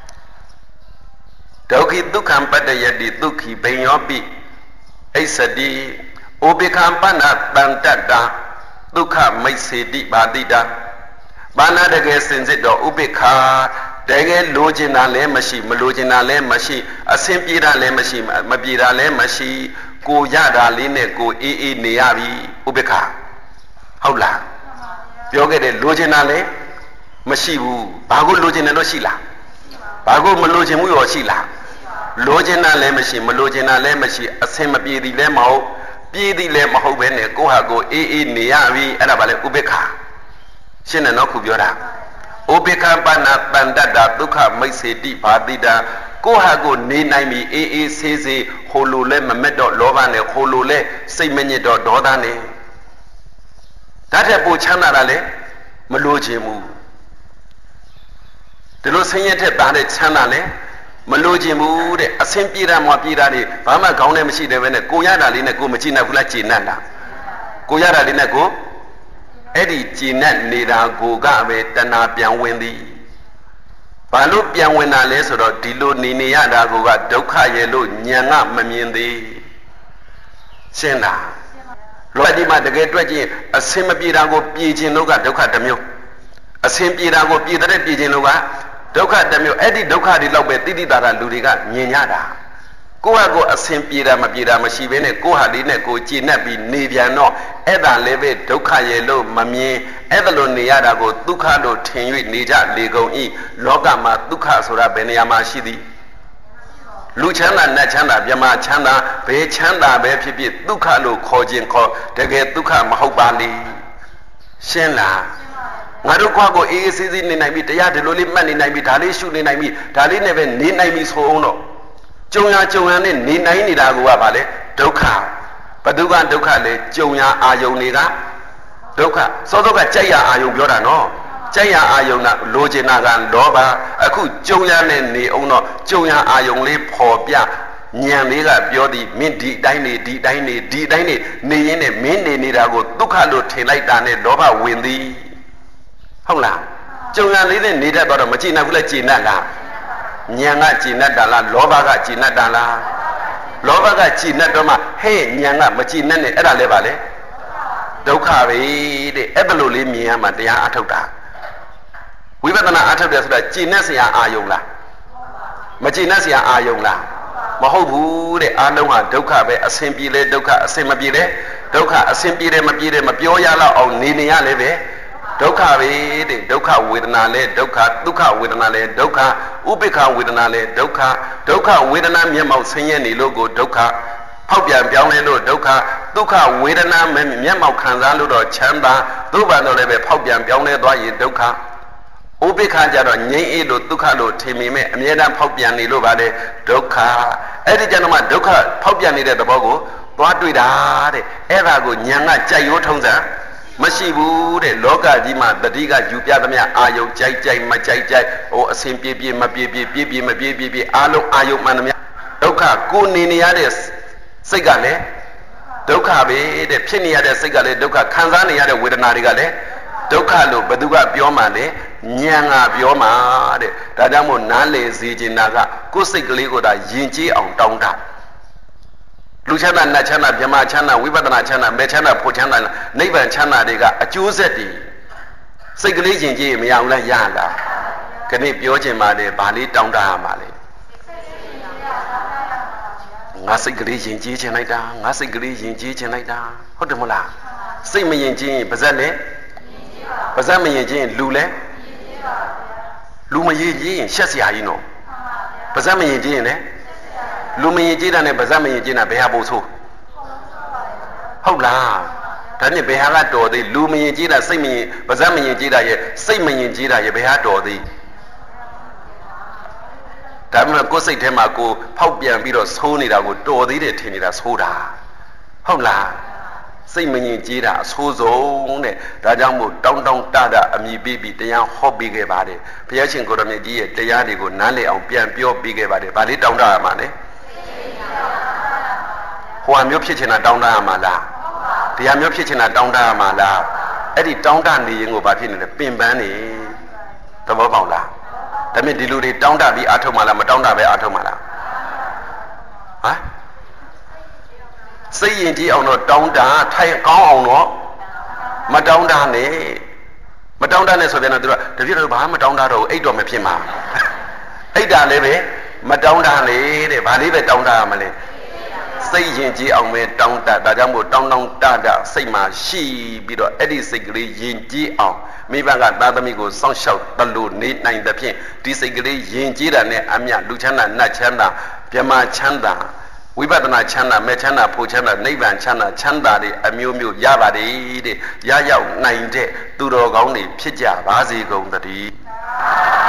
Doki Dukan Patayadi Duki Benyobi, Asadi, Ubikampana Bantada, Duka Maisidi Badida, Bana de Gessinzido, Ubika. Dege Logina Lemashi, Malogina Lemashi, a Simpira Lemashi, Mabira Lemashi, Go Yada Line, Go E. Niavi, Ubeka. Howla. Yoga de Loginale, Mashibu, Bago Logina Shila. Bago Malojimu or Shila. Logina Lemashi, Malogina Lemashi, a Semabi Lemo, Be the Lemo Bene, Gohago E. Niavi, and Abale Ubeka. Shina no Kubiora. Obeka Bana Bandada, Duka, Maisedi, Badida, Gohago, Ninami, A. Seze, Holole, Mamedo, Lovane, Holole, Semenedo, Dodane. That a Bochanale, Malojimu. The Losayete Bade Chanale, Malojimu, a Sempira Mapirani, Pama Gaunemashi, the Vene, Goyana Lina Gomachina Vlachinanda. Goyara Lina Go. Eddie Ginet Nida Gogabe Dana Pian Wendy. Balu Pian Wena Les or Dilo Niniada Goga Doka Yellow Nyana Mamindi. Sena. Lodima the Gate Reggie, a Simabirago Pigeon Noga Doka Tamil. အစဉ်ပြေတာကိုပြေတဲ့ပြေခြင်းလို့ကဒုက္ခတစ်မျိုးအဲ့ဒီဒုက္ခတွေလောက်ပဲတိတိတာတာလူတွေကမြင်ရတာကိုယ့်ဟာကိုယ်အစဉ်ပြေတာမပြေတာမရှိဘဲနဲ့ကိုယ့်ဟာလေးနဲ့ကိုယ်ကြည်နှက်ပြီးနေပြန်တော့အဲ့ဒါလည်းပဲဒုက္ခရဲ့လို့မမြင်အဲ့ဒါလို့နေရတာကိုဒုက္ခလို့ထင်၍နေကြလေကုန်၏လောကမှာဒုက္ခဆိုတာဘယ်နေရာမှာရှိသည်လူချမ်းသာနတ်ချမ်းသာမြမချမ်းသာဘယ်ချမ်းသာပဲဖြစ်ဖြစ်ဒုက္ခလို့ခေါ်ခြင်းခေါ်တကယ်ဒုက္ခမဟုတ်ပါလေရှင်းလားငါတို့ကိုအေးအေးဆေးဆေးနေနိုင်ပြီတရားဒီလိုလေးမှတ်နေနိုင်ပြီဒါလေးရှုနေနိုင်ပြီဒါလေးနဲ့ပဲနေနိုင်ပြီဆိုအောင်တော့ကြုံရနဲ့နေနိုင်နေတာကဘာလဲဒုက္ခဘဒုက္ခဒုက္ခလေကြုံရအာယုန်တွေကဒုက္ခစောစောကကြိုက်ရအာယုန်ပြောတာနော်ကြိုက်ရအာယုန်ကလိုချင်တာကလောဘအခုကြုံရနဲ့နေအောင်တော့ကြုံရအာယုန်လေးပေါ်ပြဉာဏ်လေးကပြောသည်မင်းဒီတိုင်းနေဒီတိုင်းနေဒီတိုင်းနေရင်းနဲ့မင်းနေနေတာကိုဒုက္ခလို့ထင်လိုက်တာနဲ့လောဘဝင်သည်ဟုတ်လားကြုံရလေးနဲ့နေတတ်တော့မကြည်နိုင်ဘူးလဲကြည်နတ်လားဉာဏ်ကကြည်နတ်တာလားလောဘကကြည်နတ်တာလားလောဘကကြည်နတ်တော့မှဟဲ့ဉာဏ်ကမကြည်နတ်နဲ့အဲ့ဒါလဲပါလေဒုက္ခပဲတဲ့အဲ့ဘလို့လေးမြင်ရမှတရားအထုတ်တာဝိပဿနာအထုတ်တယ်ဆိုတာကြည်နတ်စရာအာယုံလားမကြည်နတ်စရာအာယုံလားမဟုတ်ဘူးတဲ့အာလုံးဟာဒုက္ခပဲအစဉ်ပြေလဲဒုက္ခအစဉ်မပြေလဲဒုက္ခအစဉ်ပြေတယ်မပြေတယ်မပြောရတော့အောင်နေရလဲပဲဒုက္ခပဲတဲ့ဒုက္ခဝေဒနာလဲဒုက္ခဒုက္ခဝေဒနာလဲဒုက္ခဥပိ္ပခဝေဒနာလဲဒုက္ခဒုက္ခဝေဒနာမျက်မှောက်ဆင်းရဲနေလို့ကိုဒုက္ခဖောက်ပြန်ပြောင်းလဲလို့ဒုက္ခဒုက္ခဝေဒနာမျက်မှောက်ခံစားလို့တော့ချမ်းသာသို့ပါတော့လည်းပဲဖောက်ပြန်ပြောင်းလဲသွားရင်ဒုက္ခဥပိ္ပခကြတော့ငြိမ်းအေးလို့ဒုက္ခလို့ထင်မိမဲ့အမြဲတမ်းဖောက်ပြန်နေလို့ပါလေဒုက္ခအဲ့ဒီကျတော့မှဒုက္ခဖောက်ပြန်နေတဲ့သဘောကိုသွားတွေ့တာတဲ့အဲ့ဒါကိုဉာဏ်ကကြိုက်ရိုးထုံးစံမရှိဘူးတဲ့လောကကြီးမှာတတိကယူပြသမျှအာယုံကြိုက်မကြိုက်ဟိုအစဉ်ပြေမပြေမပြေအားလုံးအာယုံမှန်သမျှဒုက္ခကိုနေရတဲ့စိတ်ကလည်းဒုက္ခပဲတဲ့ဖြစ်နေရတဲ့စိတ်ကလည်းဒုက္ခခံစားနေရတဲ့ဝေဒနာတွေကလည်းဒုက္ခလို့ဘသူကပြောမှလဲဉာဏ်ကပြောမှတဲ့ဒါကြောင့်မို့နားလေစေချင်တာကကိုယ်စိတ်ကလေးကိုသာယဉ်ကျေးအောင်တောင်းတာလူချမ်းသာနတ်ချမ်းသာမြမချမ်းသာဝိပဿနာချမ်းသာမေချမ်းသာဖို့ချမ်းသာနိဗ္ဗာန်ချမ်းသာတွေကအကျိုးဆက်တွေစိတ်ကလေးယဉ်ကျေးမရဘူးလားရလားခဏပြောချင်ပါတယ်ဗာလေးတောင်းတရမှာလေငါစိတ်ကလေးယဉ်ကျေးချင်လိုက်တာငါစိတ်ကလေးယဉ်ကျေးချင်လိုက်တာဟုတ်တယ်မလားစိတ်မယဉ်ကျေးရင်ပါဇက်လဲပါဇက်မယဉ်ကျေးရင်လူလဲလူမယဉ်ကျေးရင်ရှက်စရာကြီးနော်ပါဇက်မယဉ်ကျေးရင်လဲလူမယဉ်ကျေးတာနဲ့ပါဇက်မယဉ်ကျေးတာဘယ်ဟာပို့ဆိုးဟုတ်လားဒါနဲ့ဘယ်ဟာကတော်သေးလူမယဉ်ကျေးတာစိတ်မယဉ်ပါဇက်မယဉ်ကျေးတာရဲ့စိတ်မယဉ်ကျေးတာရဲ့ဘယ်ဟာတော်သေးဒါမှမဟုတ်ကိုယ်စိတ်ထဲမှာကိုဖောက်ပြန်ပြီးတော့ဆိုးနေတာကိုတော်သေးတယ်ထင်နေတာဆိုးတာဟုတ်လားစိတ်မငြိမ်ကြေးတာအဆိုးဆုံးတဲ့ဒါကြောင့်မို့တောင်းတအမိပေးပြီးတရားဟောပေးခဲ့ပါတယ်ဘုရားရှင်ကိုရမြတ်ကြီးရဲ့တရားတွေကိုနားလည်အောင်ပြန်ပြောပေးခဲ့ပါတယ်ဗာလေးတောင်းတရမှာလေဟိုဟာမျိုးဖြစ်ချင်တာတောင်းတရမှာလားတရားမျိုးဖြစ်ချင်တာတောင်းတရမှာလားအဲ့ဒီတောင်းတနေရင်ကိုဗာဖြစ်နေတယ်ပင်ပန်းနေသဘောပေါက်လားဒါမြင်ဒီလူတွေတောင်းတပြီးအထုတ်မှလားမတောင်းတပဲအထုတ်မှလားဟမ်စိတ်ရင်ကြည့်အောင်တော့တောင်းတထိုင်ကောင်းအောင်တော့မတောင်းတနဲ့မတောင်းတနဲ့ဆိုပြန်တော့သူကတပြည့်တော့ဘာမှမတောင်းတတော့အိတ်တော်မဖြစ်မှာအိတ်တာလည်းပဲမတောင်းတနဲ့တဲ့ဘာလေးပဲတောင်းတရမလဲစိတ်ရင်ကြည့်အောင်ပဲတောင်းတဒါကြောင့်မို့တောင်းတစိတ်မှာရှိပြီးတော့အဲ့ဒီစိတ်ကလေးရင်ကြည့်အောင်မိဘကသားသမီးကိုစောင့်ရှောက်တလို့နေနိုင်တဲ့ဖြင့်ဒီစိတ်ကလေးယဉ်ကျေးတာနဲ့အမြလူချမ်းသာနတ်ချမ်းသာမြမချမ်းသာဝိပဿနာချမ်းသာမေချမ်းသာဖို့ချမ်းသာနိဗ္ဗာန်ချမ်းသာတွေအမျိုးမျိုးရပါတယ်တဲ့ရရောက်နိုင်တဲ့သူတော်ကောင်းတွေဖြစ်ကြပါစေကုန်သတည်း